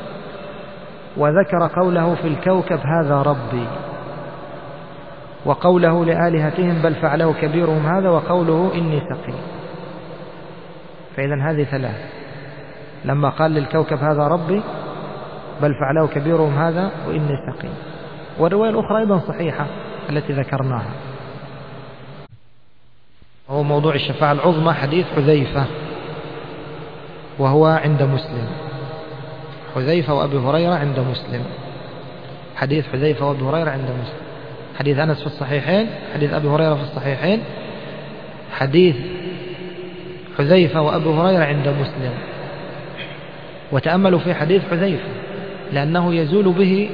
وذكر قوله في الكوكب هذا ربي، وقوله لآلهتهم بل فعله كبيرهم هذا، وقوله إني سقيم. فإذا هذه 3. لما قال للكوكب هذا ربي بل فعله كبيرهم هذا وإني سقيم. والرواية الأخرى أيضا صحيحة التي ذكرناها. هو موضوع الشفاعة العظمى حديث حذيفة وهو عند مسلم. حذيفة وأبي هريرة عند مسلم. حديث حذيفة وأبي هريرة عند مسلم. حديث أنس في الصحيحين، حديث أبي هريرة في الصحيحين، حديث حذيفة وأبي هريرة عند مسلم. وتأملوا في حديث حذيفة لأنه يزول به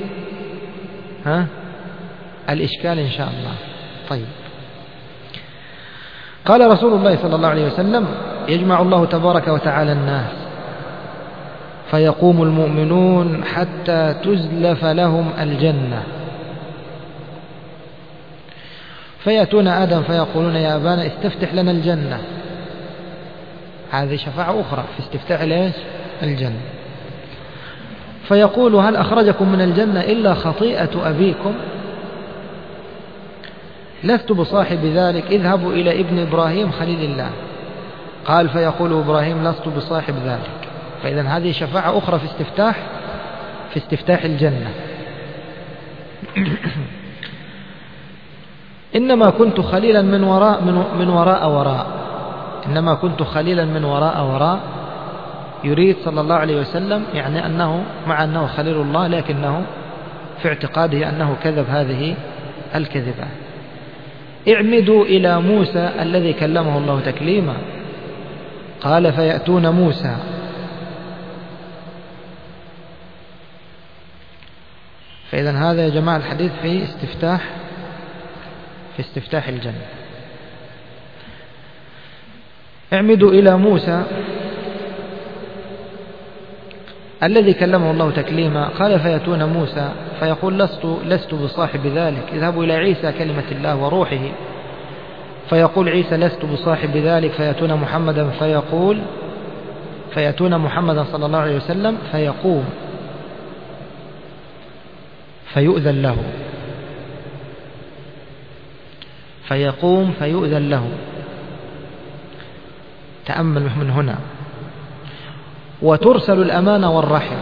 الإشكال إن شاء الله. طيب. قال رسول الله صلى الله عليه وسلم يجمع الله تبارك وتعالى الناس فيقوم المؤمنون حتى تزلف لهم الجنة، فيأتون آدم فيقولون يا أبانا استفتح لنا الجنة. هذه شفاعة أخرى في استفتاح الجنة. فيقول هل أخرجكم من الجنة إلا خطيئة أبيكم؟ لست بصاحب ذلك، اذهبوا إلى ابن إبراهيم خليل الله. قال فيقول إبراهيم لست بصاحب ذلك. فإذا هذه شفاعة أخرى في استفتاح الجنة. إنما كنت خليلا من وراء إنما كنت خليلا من وراء يريد صلى الله عليه وسلم يعني أنه مع أنه خليل الله لكنه في اعتقاده أنه كذب هذه الكذبة. اعمدوا إلى موسى الذي كلمه الله تكليما. قال فيأتون موسى. فإذا هذا يا جماعة الحديث في استفتاح الجنة. اعمدوا إلى موسى الذي كلمه الله تكليما. قال فيأتون موسى فيقول لست بصاحب ذلك. اذهبوا إلى عيسى كلمة الله وروحه. فيقول عيسى لست بصاحب ذلك. فيأتون محمدا صلى الله عليه وسلم فيقوم فيؤذن له. تأمل من هنا. وترسل الأمانة والرحم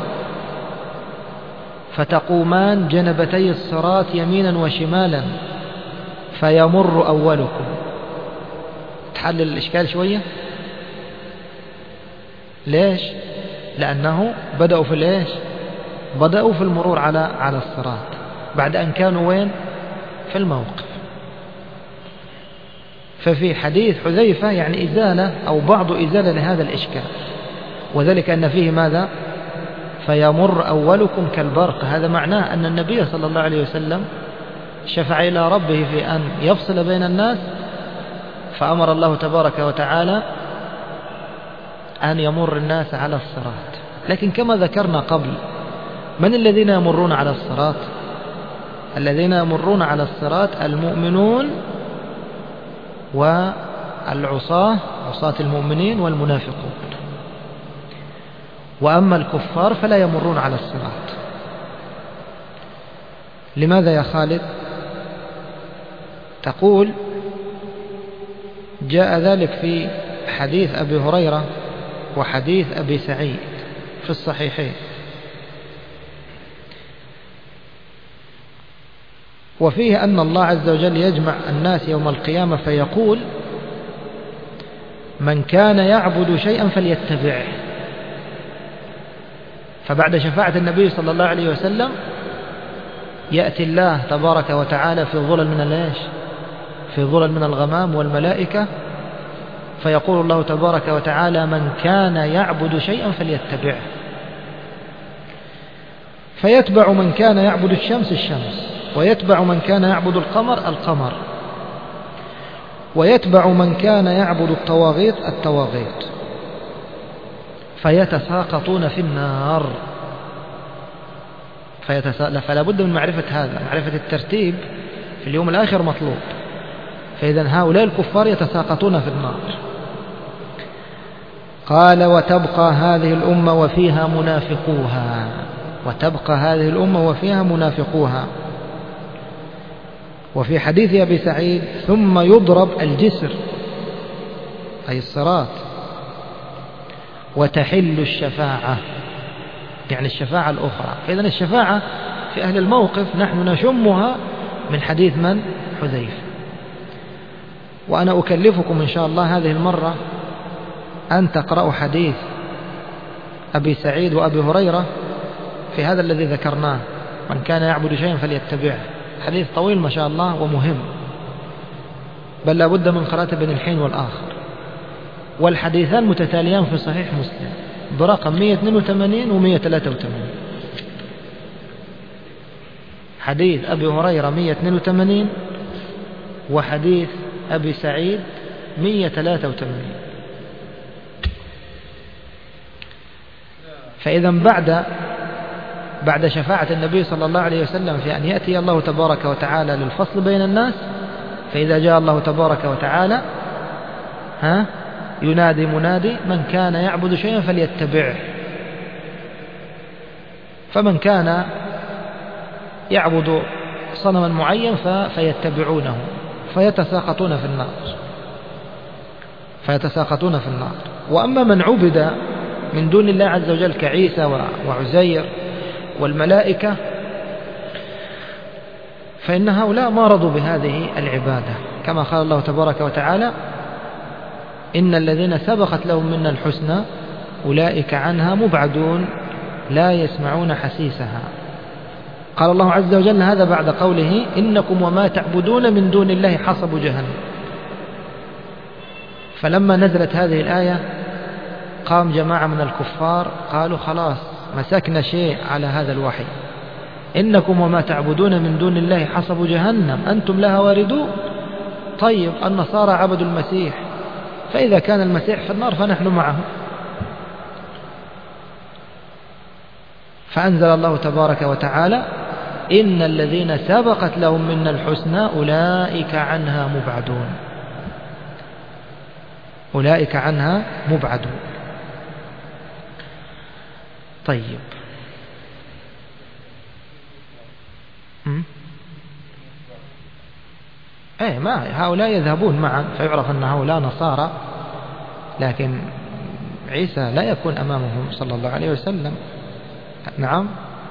فتقومان جنبتي الصراط يمينا وشمالا فيمر أولكم. تحلل الإشكال شوية. ليش؟ لأنه بدأوا في المرور على الصراط بعد أن كانوا وين؟ في الموقف. ففي حديث حذيفة يعني إزالة أو بعض إزالة لهذا الإشكال، وذلك أن فيه ماذا؟ فيمر أولكم كالبرق. هذا معناه أن النبي صلى الله عليه وسلم شفع إلى ربه في أن يفصل بين الناس، فأمر الله تبارك وتعالى أن يمر الناس على الصراط. لكن كما ذكرنا قبل، من الذين يمرون على الصراط؟ الذين يمرون على الصراط المؤمنون والعصاة، عصاة المؤمنين والمنافقون. وأما الكفار فلا يمرون على الصراط. لماذا يا خالد؟ تقول جاء ذلك في حديث أبي هريرة وحديث أبي سعيد في الصحيحين، وفيه أن الله عز وجل يجمع الناس يوم القيامة فيقول من كان يعبد شيئا فليتبعه. فبعد شفاعة النبي صلى الله عليه وسلم يأتي الله تبارك وتعالى في ظلل من الغمام والملائكة، فيقول الله تبارك وتعالى من كان يعبد شيئا فليتبعه. فيتبع من كان يعبد الشمس، ويتبع من كان يعبد القمر، ويتبع من كان يعبد الطواغيت، فيتساقطون في النار. فلا بد من معرفة هذا، معرفة الترتيب في اليوم الآخر مطلوب. فإذا هؤلاء الكفار يتساقطون في النار. قال وتبقى هذه الأمة وفيها منافقوها. وفي حديث أبي سعيد ثم يضرب الجسر أي الصراط وتحل الشفاعة، يعني الشفاعة الأخرى. فإذن الشفاعة في أهل الموقف نحن نشمها من حديث من؟ حذيفة. وأنا أكلفكم إن شاء الله هذه المرة أن تقرأوا حديث أبي سعيد وأبي هريرة في هذا الذي ذكرناه، من كان يعبد شيئا فليتبعه. حديث طويل ما شاء الله ومهم، بل لا بد من قراءته بين الحين والآخر. والحديثان متتاليان في صحيح مسلم برقم 182 و 183. حديث أبي هريرة 182 وحديث أبي سعيد 183. فإذا بعد شفاعة النبي صلى الله عليه وسلم في أن يأتي الله تبارك وتعالى للفصل بين الناس، فإذا جاء الله تبارك وتعالى ينادي منادي من كان يعبد شيئا فليتبعه. فمن كان يعبد صنما معين فيتبعونه فيتساقطون في النار. وأما من عبد من دون الله عز وجل كعيسى وعزير والملائكة فإن هؤلاء ما رضوا بهذه العبادة، كما قال الله تبارك وتعالى: إن الذين سبقت لهم منا الحسنى أولئك عنها مبعدون لا يسمعون حسيسها. قال الله عز وجل هذا بعد قوله: إنكم وما تعبدون من دون الله حصب جهنم. فلما نزلت هذه الآية قام جماعة من الكفار قالوا: خلاص مسكنا شيء على هذا الوحي، إنكم وما تعبدون من دون الله حصب جهنم أنتم لها واردون. طيب النصارى عبدوا المسيح، فإذا كان المسيح في النار فنحن معه. فأنزل الله تبارك وتعالى: إن الذين سبقت لهم منا الحسنى أولئك عنها مبعدون، أولئك عنها مبعدون. طيب ما هؤلاء يذهبون معا فيعرف أن هؤلاء نصارى، لكن عيسى لا يكون أمامهم صلى الله عليه وسلم. نعم،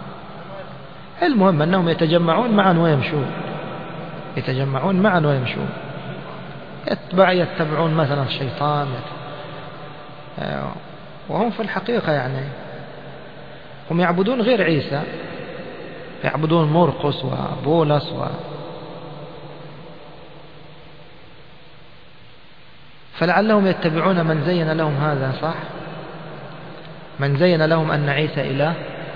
المهم أنهم يتجمعون معا ويمشون، يتجمعون معا ويمشون، يتبعون مثلا الشيطان، وهم في الحقيقة يعني هم يعبدون غير عيسى، يعبدون مرقس وبولس فلعلهم يتبعون من زين لهم هذا، صح؟ من زين لهم أن عيسى إله،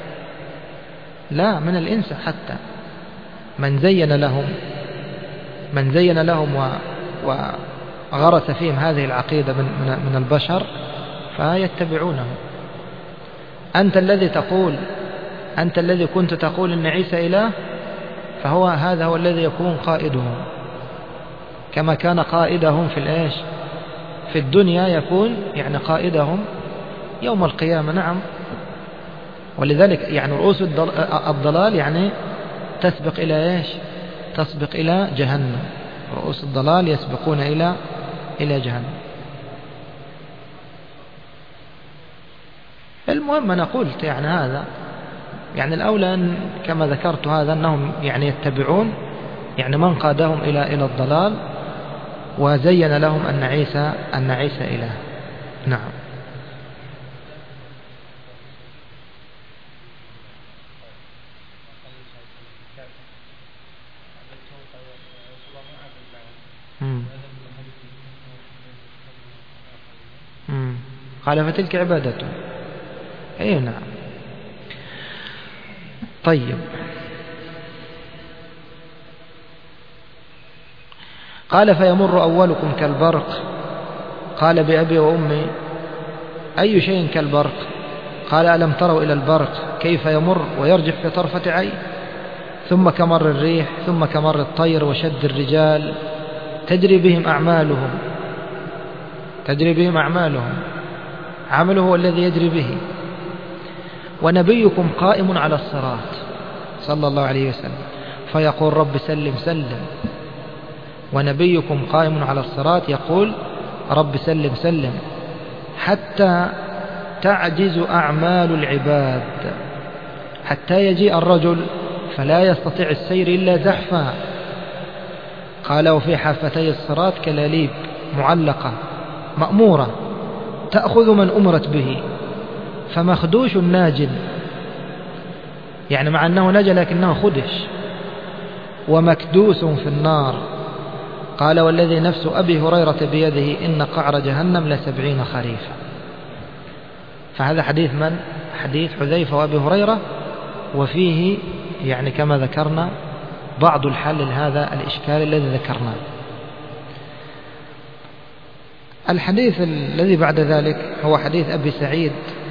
لا من الإنس حتى، من زين لهم وغرس فيهم هذه العقيدة من البشر فيتبعونه. أنت الذي كنت تقول إن عيسى إله، فهو هذا هو الذي يكون قائدهم، كما كان قائدهم في الدنيا يكون يعني قائدهم يوم القيامة. نعم، ولذلك يعني رؤوس الضلال يعني تسبق إلى تسبق إلى جهنم، رؤوس الضلال يسبقون إلى جهنم. المهم أنا قلت يعني هذا يعني الأولى أن كما ذكرت هذا أنهم يعني يتبعون يعني من قادهم إلى الضلال وزين لهم أن عيسى إله. نعم. قال فتلك عبادته. اي نعم. طيب، قال فيمر أولكم كالبرق. قال بأبي وأمي أي شيء كالبرق؟ قال ألم تروا إلى البرق كيف يمر ويرجع في طرفة عين، ثم كمر الريح، ثم كمر الطير وشد الرجال، تجري بهم أعمالهم، عمله هو الذي يجري به. ونبيكم قائم على الصراط صلى الله عليه وسلم فيقول رب سلم سلم. ونبيكم قائم على الصراط يقول رب سلم سلم، حتى تعجز أعمال العباد، حتى يجيء الرجل فلا يستطيع السير إلا زحفا. قال وفي حافتي الصراط كلاليب معلقة مأمورة تأخذ من أمرت به، فمخدوش ناج، يعني مع أنه نجى لكنه خدش، ومكدوس في النار. قال والذي نفس أبي هريرة بيده إن قعر جهنم ل70 خريفا. فهذا حديث من؟ حديث حذيفة وأبي هريرة، وفيه يعني كما ذكرنا بعض الحل لهذا الإشكال الذي ذكرناه. الحديث الذي بعد ذلك هو حديث أبي سعيد،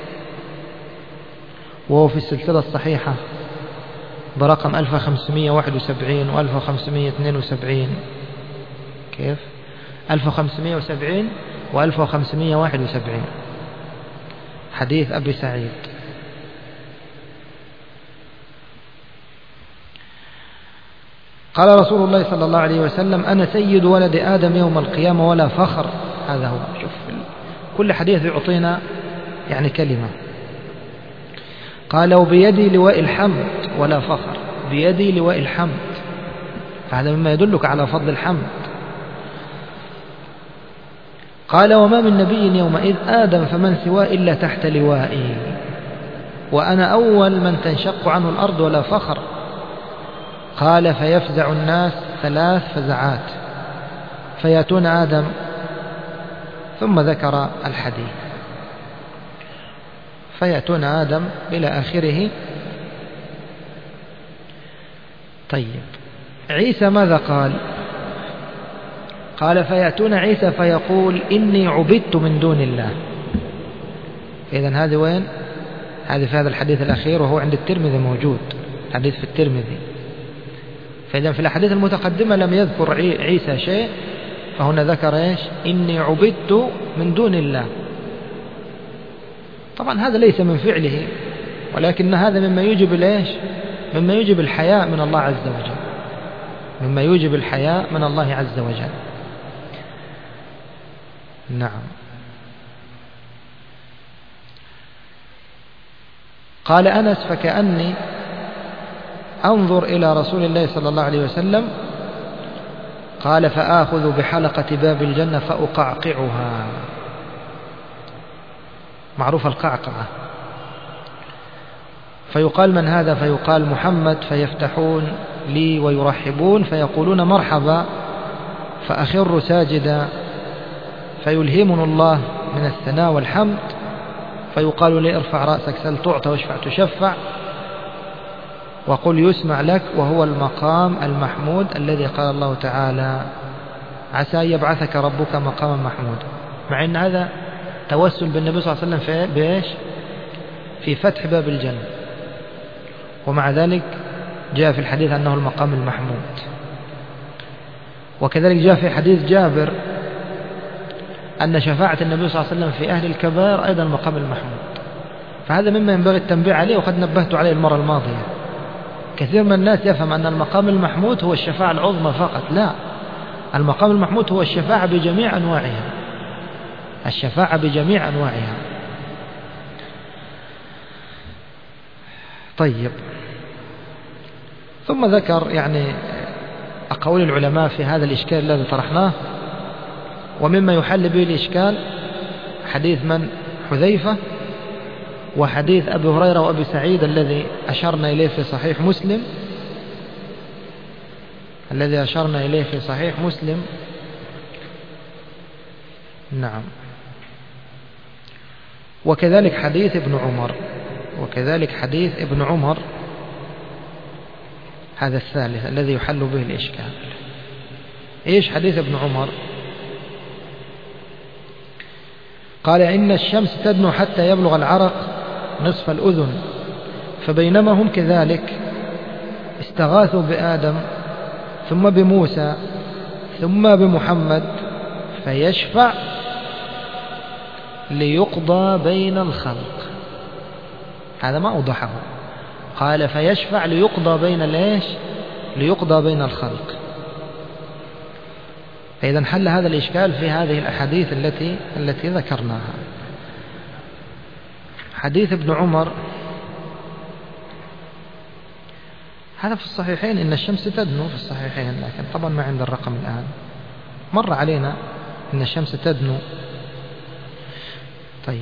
وهو في السلسلة الصحيحة برقم 1571 و 1572. كيف؟ 1570 و 1571 حديث أبي سعيد. قال رسول الله صلى الله عليه وسلم أنا سيد ولد آدم يوم القيامة ولا فخر. هذا هو. شوف كل حديث يعطينا يعني كلمة. قال وبيدي لواء الحمد ولا فخر، بيدي لواء الحمد. هذا مما يدلك على فضل الحمد. قال وما من نبي يومئذ آدم فمن سواه إلا تحت لوائي، وأنا أول من تنشق عنه الأرض ولا فخر. قال فيفزع الناس 3 فزعات فيأتون آدم، ثم ذكر الحديث، فيأتون آدم إلى آخره. طيب عيسى ماذا قال؟ قال فيأتون عيسى فيقول إني عبدت من دون الله. إذن هذه وين؟ هذه في هذا الحديث الأخير، وهو عند الترمذي موجود، حديث في الترمذي. فإذا في الأحاديث المتقدمة لم يذكر عيسى شيء، فهنا ذكر إيش؟ إني عبدت من دون الله. طبعا هذا ليس من فعله، ولكن هذا مما يوجب الإيش؟ مما يوجب الحياء من الله عز وجل، مما يوجب الحياء من الله عز وجل. نعم. قال أنس فكأني أنظر إلى رسول الله صلى الله عليه وسلم، قال فآخذ بحلقة باب الجنة فأقعقعها. معروف القعقعة. فيقال من هذا؟ فيقال محمد، فيفتحون لي ويرحبون فيقولون مرحبا، فأخر ساجدا، فيلهمنا الله من الثناء والحمد، فيقال لي ارفع رأسك سل تعطى واشفع تشفع، وقل يسمع لك، وهو المقام المحمود الذي قال الله تعالى عسى أن يبعثك ربك مقاما محمودا. مع أن هذا توسل بالنبي صلى الله عليه وسلم في بإيش؟ في فتح باب الجنة، ومع ذلك جاء في الحديث أنه المقام المحمود. وكذلك جاء في حديث جابر أن شفاعة النبي صلى الله عليه وسلم في أهل الكبائر أيضا المقام المحمود. فهذا مما ينبغي التنبيه عليه، وقد نبهت عليه المرة الماضية. كثير من الناس يفهم أن المقام المحمود هو الشفاعة العظمى فقط. لا، المقام المحمود هو الشفاعة بجميع أنواعها، الشفاعة بجميع أنواعها. طيب، ثم ذكر يعني أقوال العلماء في هذا الإشكال الذي طرحناه. ومما يحل به الإشكال حديث من؟ حذيفة، وحديث أبي هريرة وأبي سعيد الذي أشرنا إليه في صحيح مسلم، الذي أشرنا إليه في صحيح مسلم. نعم. وكذلك حديث ابن عمر، وكذلك حديث ابن عمر هذا الثالث الذي يحل به الإشكال. إيش حديث ابن عمر؟ قال إن الشمس تدنو حتى يبلغ العرق نصف الأذن، فبينما هم كذلك استغاثوا بآدم ثم بموسى ثم بمحمد فيشفع ليقضى بين الخلق. هذا ما أوضحه، قال فيشفع ليقضى بين الإيش؟ ليقضى بين الخلق. فإذا حل هذا الإشكال في هذه الأحاديث التي ذكرناها. حديث ابن عمر هذا في الصحيحين، إن الشمس تدنو في الصحيحين، لكن طبعا ما عند الرقم الآن. مر علينا إن الشمس تدنو. طيب،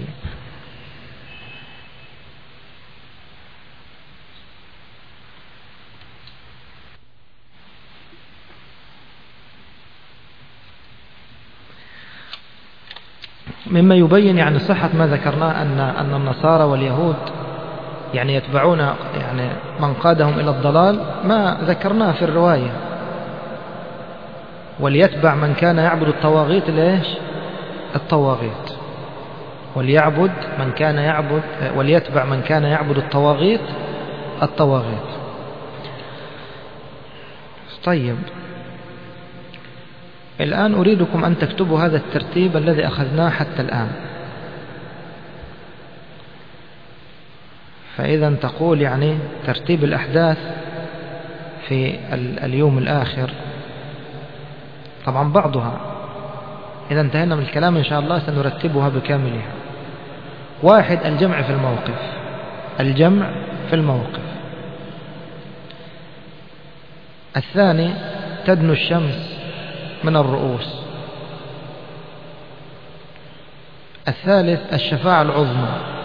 مما يبين يعني صحة ما ذكرناه أن النصارى واليهود يعني يتبعون يعني من قادهم إلى الضلال، ما ذكرناه في الرواية. وليتبع من كان يعبد الطواغيت ليش؟ الطواغيت. وليعبد من كان يعبد، وليتبع من كان يعبد الطواغيت الطواغيت. طيب، الآن أريدكم أن تكتبوا هذا الترتيب الذي أخذناه حتى الآن. فإذا تقول يعني ترتيب الأحداث في اليوم الآخر، طبعا بعضها إذا انتهينا من الكلام إن شاء الله سنرتبها بكاملها. 1. الجمع في الموقف، الجمع في الموقف. 2. تدنو الشمس من الرؤوس. الثالث الشفاعة العظمى.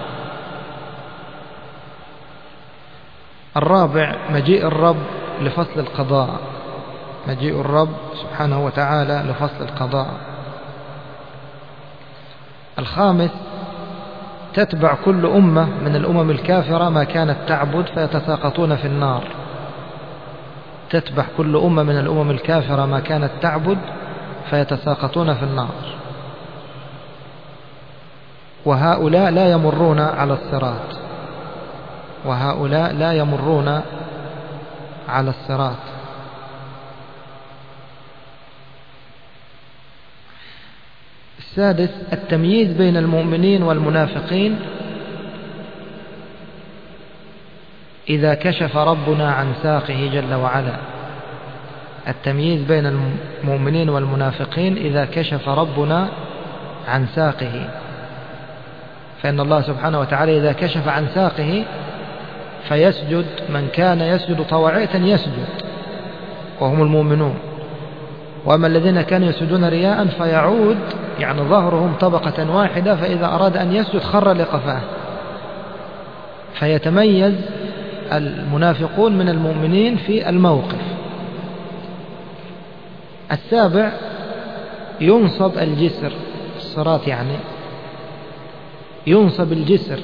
الرابع مجيء الرب لفصل القضاء، مجيء الرب سبحانه وتعالى لفصل القضاء. الخامس تتبع كل أمة من الأمم الكافرة ما كانت تعبد فيتساقطون في النار. تتبع كل أمة من الأمم الكافرة ما كانت تعبد فيتساقطون في النار، وهؤلاء لا يمرون على الصراط، وهؤلاء لا يمرون على الصراط. السادس التمييز بين المؤمنين والمنافقين إذا كشف ربنا عن ساقه جل وعلا. التمييز بين المؤمنين والمنافقين إذا كشف ربنا عن ساقه، فإن الله سبحانه وتعالى إذا كشف عن ساقه فيسجد من كان يسجد طواعية يسجد وهم المؤمنون، وأما الذين كانوا يسجدون رياء فيعود يعني ظهرهم طبقة واحدة، فإذا أراد أن يسجد خر لقفاه. فيتميز المنافقون من المؤمنين في الموقف. السابع ينصب الجسر، الصراط يعني ينصب الجسر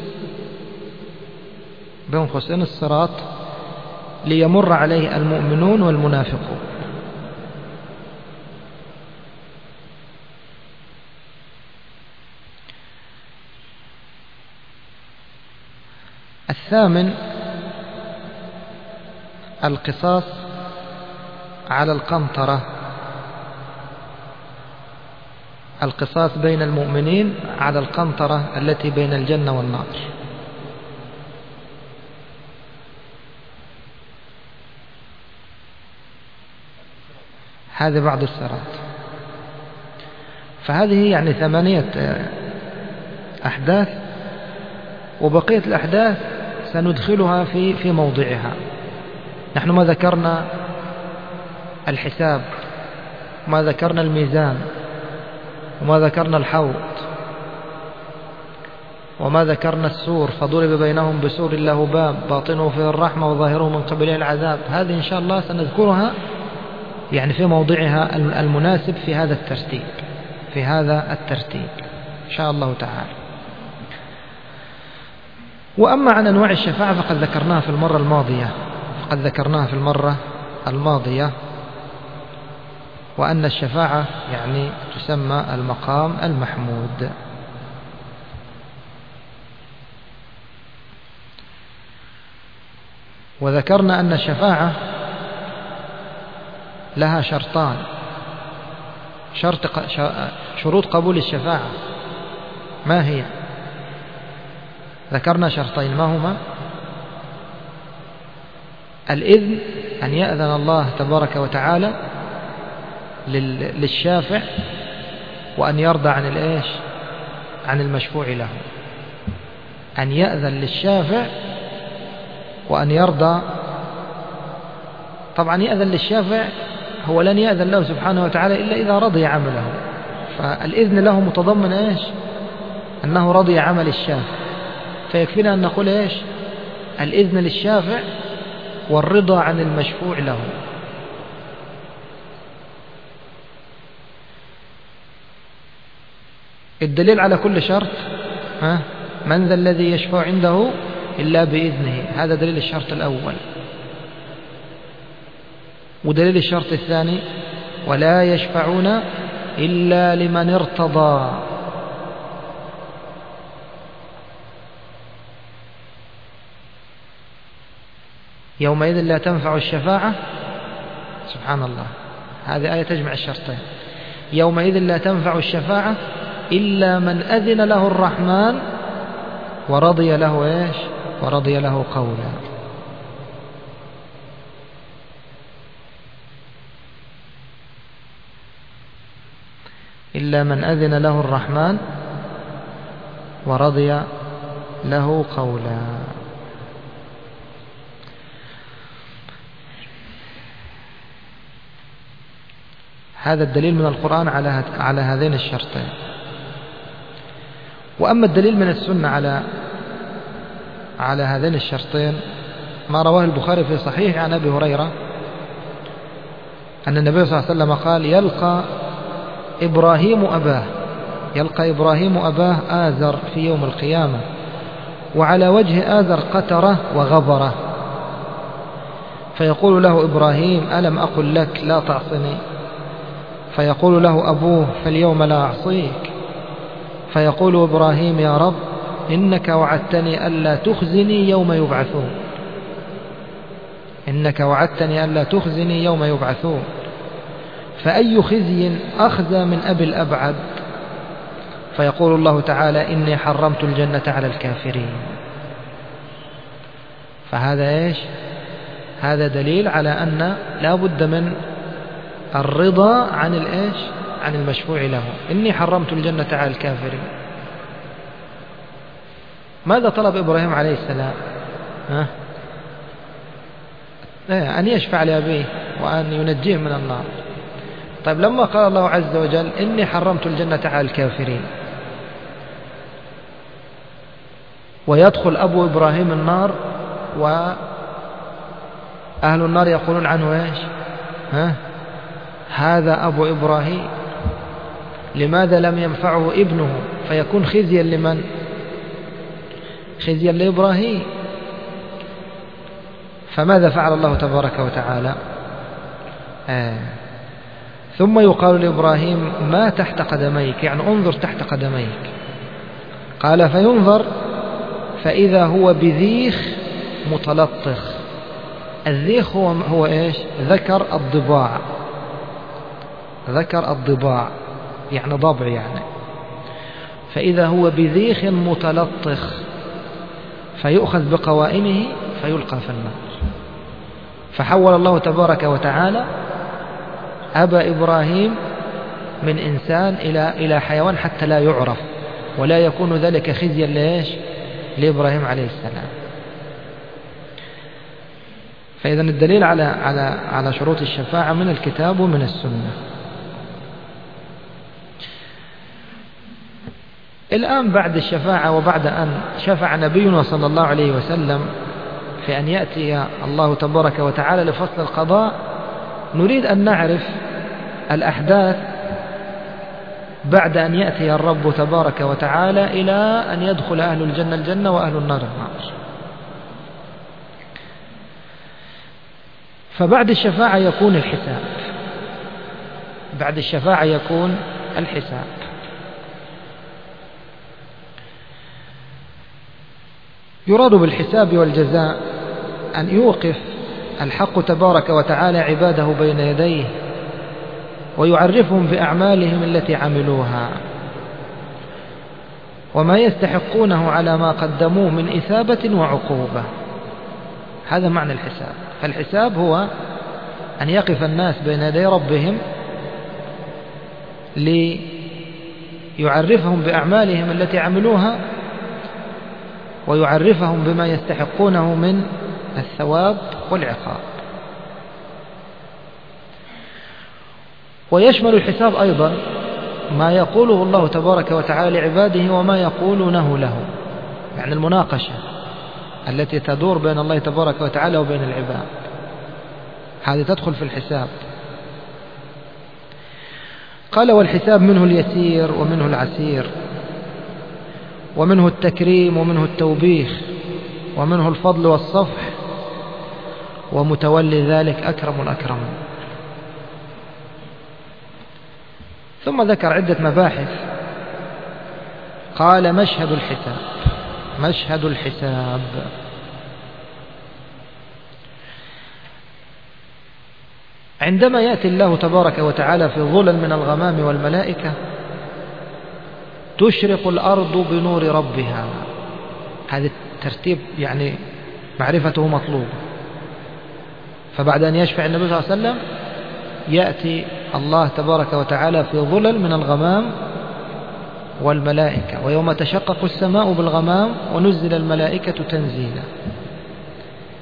بين قوسين الصراط ليمر عليه المؤمنون والمنافقون. الثامن القصاص على القنطرة، القصاص بين المؤمنين على القنطرة التي بين الجنة والنار. هذا بعد الصراط. فهذه يعني 8 أحداث، وبقية الأحداث سندخلها في موضعها. نحن ما ذكرنا الحساب، ما ذكرنا الميزان، وما ذكرنا الحوض، وما ذكرنا السور فضرب بينهم بسور له باب باطنه فيه الرحمة وظاهره من قبله العذاب. هذه إن شاء الله سنذكرها يعني في موضعها المناسب في هذا الترتيب، في هذا الترتيب إن شاء الله تعالى. وأما عن أنواع الشفاعة فقد ذكرناها في المرة الماضية، وأن الشفاعة يعني تسمى المقام المحمود. وذكرنا أن الشفاعة لها شرطان، شروط قبول الشفاعة ما هي؟ ذكرنا شرطين، ما هما؟ الإذن، أن يأذن الله تبارك وتعالى للشافع، وأن يرضى عن المشفوع له. أن يأذن للشافع وأن يرضى. طبعا يأذن للشافع، هو لن يأذن له سبحانه وتعالى إلا إذا رضي عمله، فالإذن له متضمن أنه رضي عمل الشافع، فيكفينا أن نقول الإذن للشافع والرضا عن المشفوع له. الدليل على كل شرط من ذا الذي يشفع عنده إلا بإذنه، هذا دليل الشرط الأول. ودليل الشرط الثاني ولا يشفعون إلا لمن ارتضى. يومئذ لا تنفع الشفاعة، سبحان الله، هذه آية تجمع الشرطين. يومئذ لا تنفع الشفاعة إلا من أذن له الرحمن ورضي له ورضي له قولا. إلا من أذن له الرحمن ورضي له قولا. هذا الدليل من القرآن على هذين الشرطين. وأما الدليل من السنة على هذين الشرطين ما رواه البخاري في صحيح عن أبي هريرة أن النبي صلى الله عليه وسلم قال: يلقى إبراهيم أباه آزر في يوم القيامة، وعلى وجه آزر قترة وغبرة، فيقول له إبراهيم: ألم أقل لك لا تعصني؟ فيقول له أبوه: فاليوم لا أعصيك. فيقول إبراهيم: يا رب، إنك وعدتني ألا تخزني يوم يبعثون، فأي خزي أخزى من أبي الأبعد؟ فيقول الله تعالى: إني حرمت الجنة على الكافرين. فهذا إيش؟ هذا دليل على أن لا بد من الرضا عن المشفوع له. إني حرمت الجنة على الكافرين. ماذا طلب إبراهيم عليه السلام؟ أن يشفع لأبيه وأن ينجيه من النار. طيب لما قال الله عز وجل: إني حرمت الجنة على الكافرين، ويدخل أبو إبراهيم النار، وأهل النار يقولون عنه إيش؟ هذا أبو إبراهيم، لماذا لم ينفعه ابنه؟ فيكون خزيا لمن؟ خزيا لإبراهيم. فماذا فعل الله تبارك وتعالى؟ ثم يقال لإبراهيم: ما تحت قدميك، يعني انظر تحت قدميك. قال: فينظر فإذا هو بذيخ متلطخ. الذيخ هو إيش؟ ذكر الضباع، يعني ضبع يعني. فإذا هو بذيخ متلطخ، فيؤخذ بقوائمه فيلقى في النار. فحول الله تبارك وتعالى أبا إبراهيم من إنسان إلى حيوان حتى لا يعرف، ولا يكون ذلك خزيا لإيش؟ لإبراهيم عليه السلام. فإذا الدليل على شروط الشفاعة من الكتاب ومن السنة. الآن بعد الشفاعة وبعد أن شفع نبينا صلى الله عليه وسلم في أن يأتي الله تبارك وتعالى لفصل القضاء، نريد أن نعرف الأحداث بعد أن يأتي الرب تبارك وتعالى إلى أن يدخل أهل الجنة الجنة وأهل النار النار. فبعد الشفاعة يكون الحساب. يراد بالحساب والجزاء أن يوقف الحق تبارك وتعالى عباده بين يديه ويعرفهم بأعمالهم التي عملوها وما يستحقونه على ما قدموه من إثابة وعقوبة. هذا معنى الحساب. فالحساب هو أن يقف الناس بين يدي ربهم ليعرفهم بأعمالهم التي عملوها ويعرفهم بما يستحقونه من الثواب والعقاب. ويشمل الحساب أيضا ما يقوله الله تبارك وتعالى لعباده وما يقولونه له، يعني المناقشة التي تدور بين الله تبارك وتعالى وبين العباد، هذه تدخل في الحساب. قال: والحساب منه اليسير ومنه العسير، ومنه التكريم ومنه التوبيخ، ومنه الفضل والصفح، ومتولي ذلك أكرم الأكرم. ثم ذكر عدة مباحث. قال: مشهد الحساب. عندما يأتي الله تبارك وتعالى في ظلل من الغمام والملائكة تشرق الأرض بنور ربها. هذا الترتيب يعني معرفته مطلوب. فبعد أن يشفع النبي صلى الله عليه وسلم يأتي الله تبارك وتعالى في ظلل من الغمام والملائكة، ويوم تشقق السماء بالغمام ونزل الملائكة تنزيلا.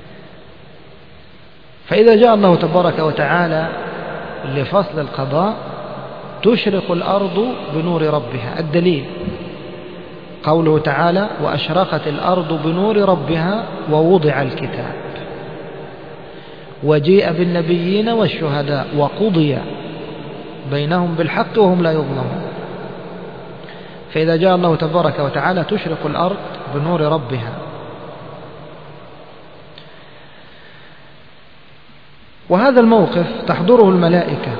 فإذا جاء الله تبارك وتعالى لفصل القضاء تشرق الأرض بنور ربها. الدليل قوله تعالى وأشرقت الأرض بنور ربها ووضع الكتاب وجيء بالنبيين والشهداء وقضي بينهم بالحق وهم لا يظلمون. فإذا جاء الله تبارك وتعالى تشرق الأرض بنور ربها. وهذا الموقف تحضره الملائكة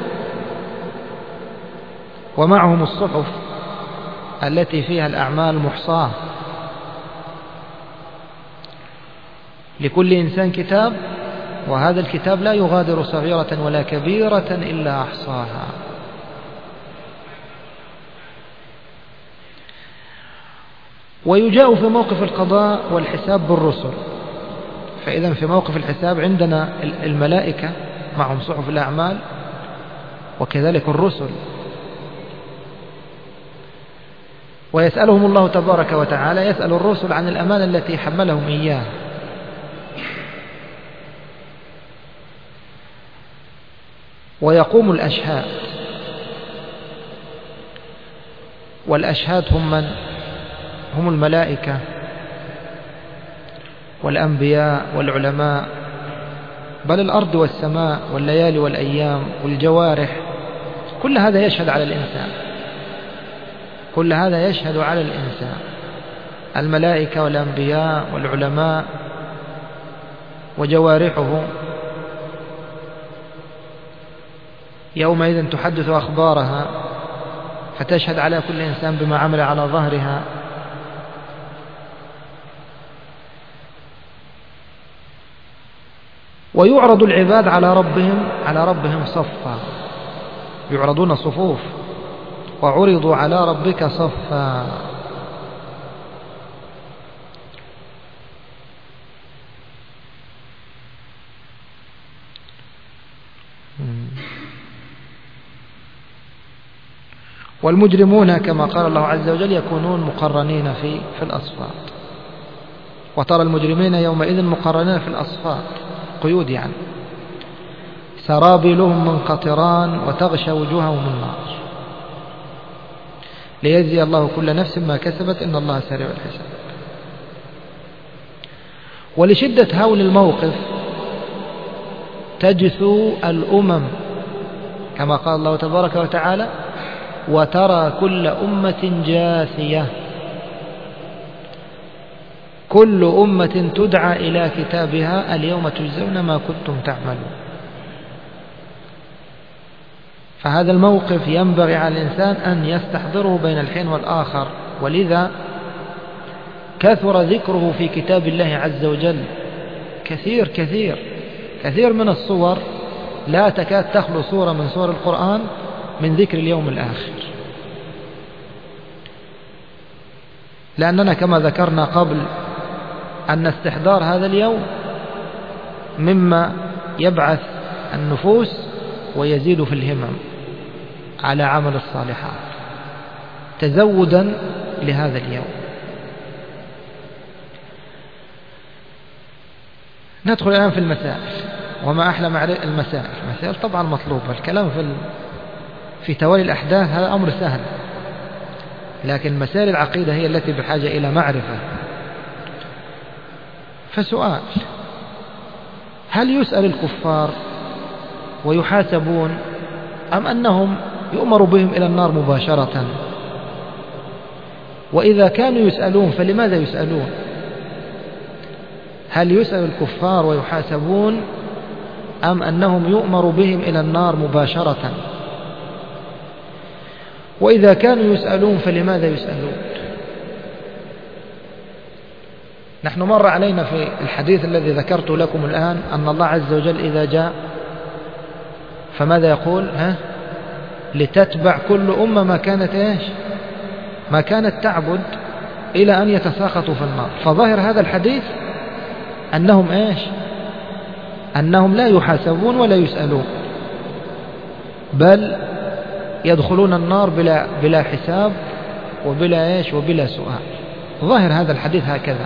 ومعهم الصحف التي فيها الأعمال محصاة، لكل إنسان كتاب، وهذا الكتاب لا يغادر صغيرة ولا كبيرة إلا أحصاها. ويجاء في موقف القضاء والحساب بالرسل. فإذا في موقف الحساب عندنا الملائكة معهم صحف الأعمال وكذلك الرسل، ويسألهم الله تبارك وتعالى، يسأل الرسل عن الأمانة التي حملهم إياها. ويقوم الأشهاد، والأشهاد هم من؟ هم الملائكة والأنبياء والعلماء، بل الأرض والسماء والليالي والأيام والجوارح، كل هذا يشهد على الإنسان، كل هذا يشهد على الإنسان، الملائكة والأنبياء والعلماء وجوارحه يومئذ تحدث أخبارها فتشهد على كل إنسان بما عمل على ظهرها. ويعرض العباد على ربهم صفا، يعرضون صفوف وعرضوا على ربك صفا. والمجرمون كما قال الله عز وجل يكونون مقرنين في الأصفاد. وترى المجرمين يومئذ مقرنين في الأصفاد، قيود يعني، سرابيلهم من قطران وتغشى وجوههم النار ليجزي الله كل نفس ما كسبت إن الله سريع الحساب. ولشدة هول الموقف تجثو الأمم كما قال الله تبارك وتعالى وترى كل أمة جاثية، كل أمة تدعى إلى كتابها اليوم تجزون ما كنتم تعملون. فهذا الموقف ينبغي على الإنسان أن يستحضره بين الحين والآخر، ولذا كثر ذكره في كتاب الله عز وجل، كثير كثير كثير من الصور، لا تكاد تخلو صورة من صور القرآن من ذكر اليوم الآخر. لأننا كما ذكرنا قبل أن استحضار هذا اليوم مما يبعث النفوس ويزيد في الهمم على عمل الصالحات تزودا لهذا اليوم. ندخل الآن في المسائل، وما أحلى المسائل طبعا مطلوبة. الكلام في توالي الأحداث هذا أمر سهل، لكن مسائل العقيدة هي التي بحاجة إلى معرفة. فسؤال: هل يسأل الكفار ويحاسبون أم أنهم يؤمر بهم إلى النار مباشرة؟ وإذا كانوا يسألون فلماذا يسألون؟ هل يسأل الكفار ويحاسبون أم أنهم يؤمر بهم إلى النار مباشرة؟ وإذا كانوا يسألون فلماذا يسألون؟ نحن مر علينا في الحديث الذي ذكرته لكم الآن أن الله عز وجل إذا جاء فماذا يقول؟ لتتبع كل أمة ما كانت تعبد إلى أن يتساقطوا في النار. فظاهر هذا الحديث أنهم لا يحاسبون ولا يسألون، بل يدخلون النار بلا حساب وبلا سؤال. ظاهر هذا الحديث هكذا.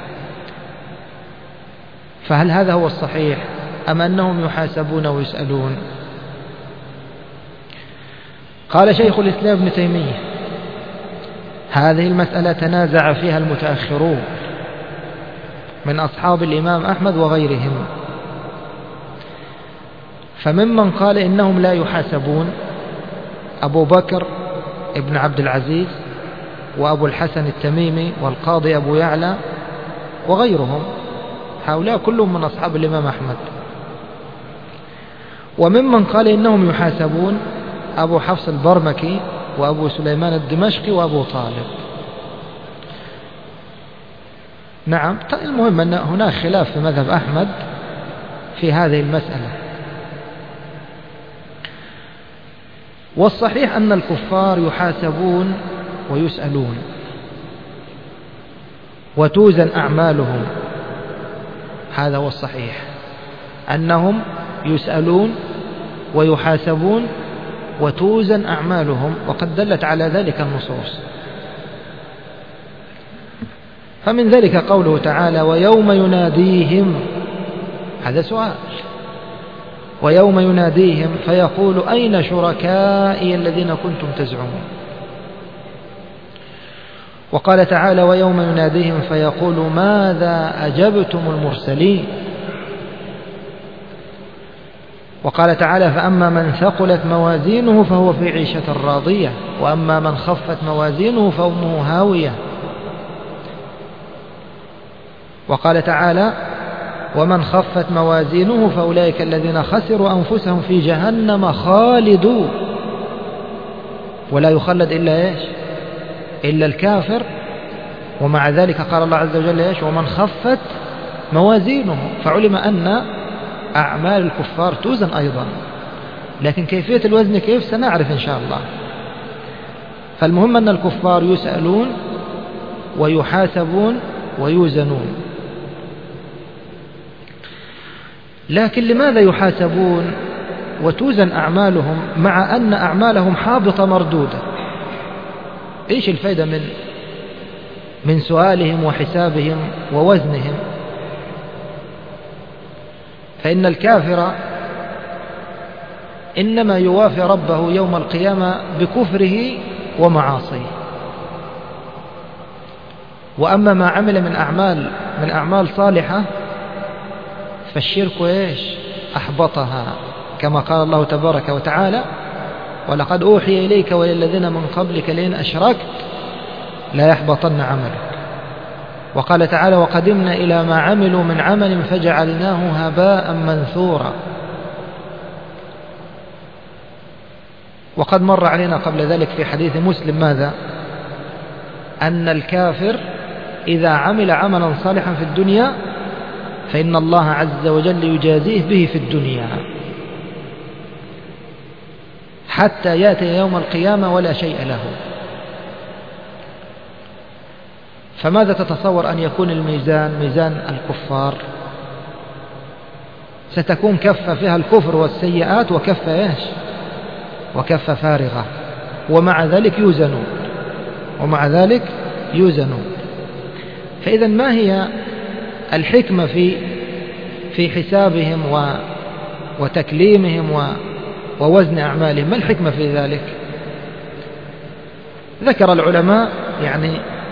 فهل هذا هو الصحيح أم أنهم يحاسبون ويسألون؟ قال شيخ الإسلام ابن تيمية: هذه المسألة تنازع فيها المتأخرون من أصحاب الإمام أحمد وغيرهم، فممن قال إنهم لا يحاسبون أبو بكر ابن عبد العزيز وأبو الحسن التميمي والقاضي أبو يعلى وغيرهم، هؤلاء كلهم من أصحاب الإمام أحمد. وممن قال إنهم يحاسبون أبو حفص البرمكي وأبو سليمان الدمشقي وأبو طالب. نعم، المهم أن هناك خلاف في مذهب أحمد في هذه المسألة. والصحيح أن الكفار يحاسبون ويسألون وتوزن أعمالهم، هذا هو الصحيح، أنهم يسألون ويحاسبون وتوزن أعمالهم، وقد دلت على ذلك النصوص. فمن ذلك قوله تعالى: ويوم يناديهم، هذا سؤال، ويوم يناديهم فيقول أين شركائي الذين كنتم تزعمون. وقال تعالى: ويوم يناديهم فيقول ماذا أجبتم المرسلين. وقال تعالى: فأما من ثقلت موازينه فهو في عيشة راضية وأما من خفت موازينه فأمه هاوية. وقال تعالى: ومن خفت موازينه فأولئك الذين خسروا أنفسهم في جهنم خالدون. ولا يخلد إلا إيش؟ إلا الكافر. ومع ذلك قال الله عز وجل إيش؟ ومن خفت موازينه، فعلم أن أعمال الكفار توزن أيضا، لكن كيفية الوزن كيف سنعرف إن شاء الله. فالمهم أن الكفار يسألون ويحاسبون ويوزنون. لكن لماذا يحاسبون وتوزن أعمالهم مع أن أعمالهم حابطة مردودة؟ إيش الفائدة من سؤالهم وحسابهم ووزنهم؟ فإن الكافر إنما يوافي ربه يوم القيامة بكفره ومعاصيه، وأما ما عمل من أعمال صالحة فالشرك إيش؟ أحبطها، كما قال الله تبارك وتعالى: ولقد أوحي إليك وللذين من قبلك لئن أشركت لا يحبطن عملك. وقال تعالى: وقدمنا إلى ما عملوا من عمل فجعلناه هباء منثورا. وقد مر علينا قبل ذلك في حديث مسلم ماذا؟ أن الكافر إذا عمل عملا صالحا في الدنيا فإن الله عز وجل يجازيه به في الدنيا حتى يأتي يوم القيامة ولا شيء له. فماذا تتصور أن يكون الميزان؟ ميزان الكفار ستكون كفة فيها الكفر والسيئات وكفة إيش؟ وكفة فارغة، ومع ذلك يوزنون. فإذا ما هي الحكمة في حسابهم وتكليمهم ووزن أعمالهم؟ ما الحكمة في ذلك؟ ذكر العلماء يعني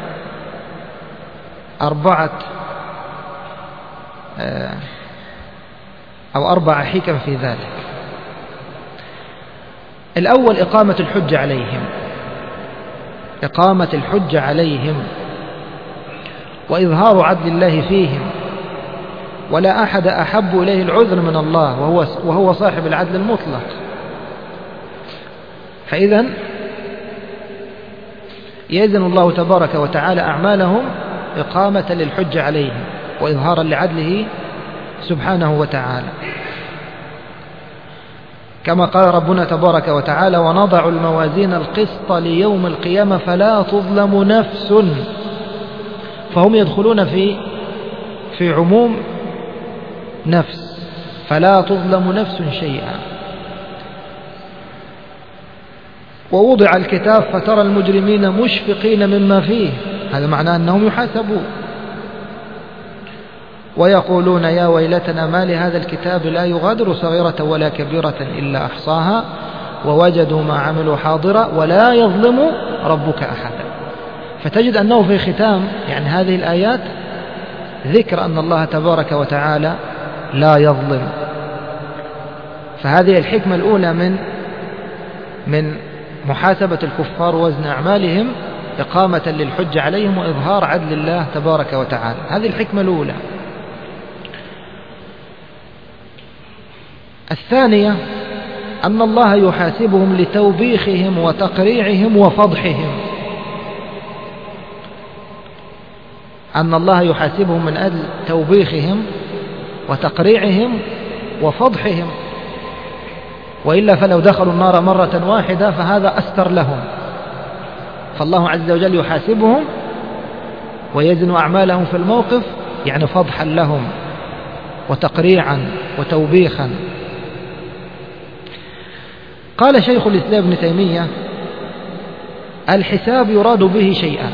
4 حكم في ذلك. الأول إقامة الحجة عليهم وإظهار عدل الله فيهم، ولا أحد أحب إليه العذر من الله وهو صاحب العدل المطلق. فإذا يأذن الله تبارك وتعالى أعمالهم إقامة للحجة عليهم وإظهارا لعدله سبحانه وتعالى، كما قال ربنا تبارك وتعالى: ونضع الموازين القسط ليوم القيامة فلا تظلم نفس. فهم يدخلون في عموم نفس، فلا تظلم نفس شيئا. ووضع الكتاب فترى المجرمين مشفقين مما فيه، هذا معناه أنهم يحاسبون، ويقولون يا ويلتنا ما لهذا الكتاب لا يغادر صغيرة ولا كبيرة إلا أحصاها ووجدوا ما عملوا حاضرا ولا يظلم ربك أحدا. فتجد أنه في ختام يعني هذه الآيات ذكر أن الله تبارك وتعالى لا يظلم. فهذه الحكمة الأولى من محاسبة الكفار ووزن أعمالهم إقامة للحج عليهم وإظهار عدل الله تبارك وتعالى. هذه الحكمة الأولى. الثانية أن الله يحاسبهم لتوبيخهم وتقريعهم وفضحهم. أن الله يحاسبهم من أجل توبيخهم وتقريعهم وفضحهم، وإلا فلو دخلوا النار مرة واحدة فهذا أستر لهم. فالله عز وجل يحاسبهم ويزن أعمالهم في الموقف يعني فضحا لهم وتقريعا وتوبيخا. قال شيخ الإسلام ابن تيمية: الحساب يراد به شيئا.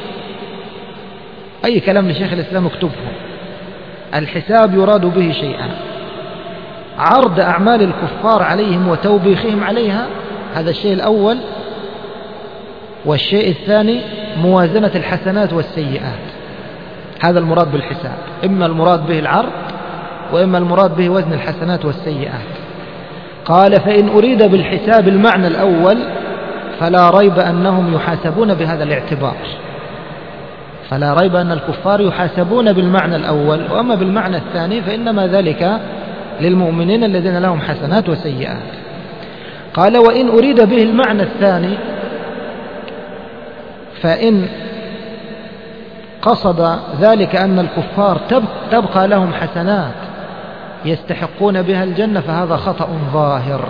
أي كلام لشيخ الإسلام اكتبه. الحساب يراد به شيئا: عرض أعمال الكفار عليهم وتوبيخهم عليها، هذا الشيء الأول. والشيء الثاني موازنة الحسنات والسيئات، هذا المراد بالحساب. إما المراد به العرض وإما المراد به وزن الحسنات والسيئات. قال: فإن أريد بالحساب المعنى الأول فلا ريب أنهم يحاسبون بهذا الاعتبار. فلا ريب أن الكفار يحاسبون بالمعنى الأول، وأما بالمعنى الثاني فإنما ذلك للمؤمنين الذين لهم حسنات وسيئات. قال: وإن أريد به المعنى الثاني فإن قصد ذلك أن الكفار تبقى لهم حسنات يستحقون بها الجنة فهذا خطأ ظاهر.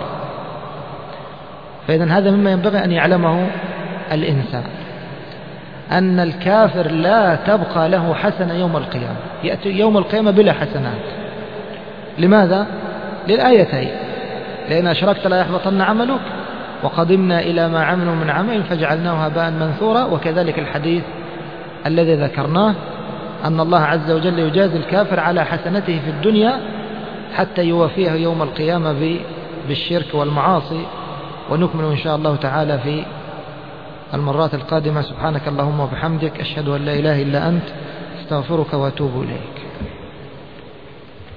فإذن هذا مما ينبغي أن يعلمه الإنسان، أن الكافر لا تبقى له حسنة يوم القيامة، يأتي يوم القيامة بلا حسنات. لماذا؟ للآيتين: لئن أشركت لا يحبطن عملك وقدمنا إلى ما عملوا من عمل فجعلناه هباء منثورا. وكذلك الحديث الذي ذكرناه أن الله عز وجل يجازي الكافر على حسنته في الدنيا حتى يوافيه يوم القيامة بالشرك والمعاصي. ونكمل إن شاء الله تعالى في المرات القادمة. سبحانك اللهم وبحمدك، أشهد أن لا إله إلا أنت، استغفرك وأتوب إليك.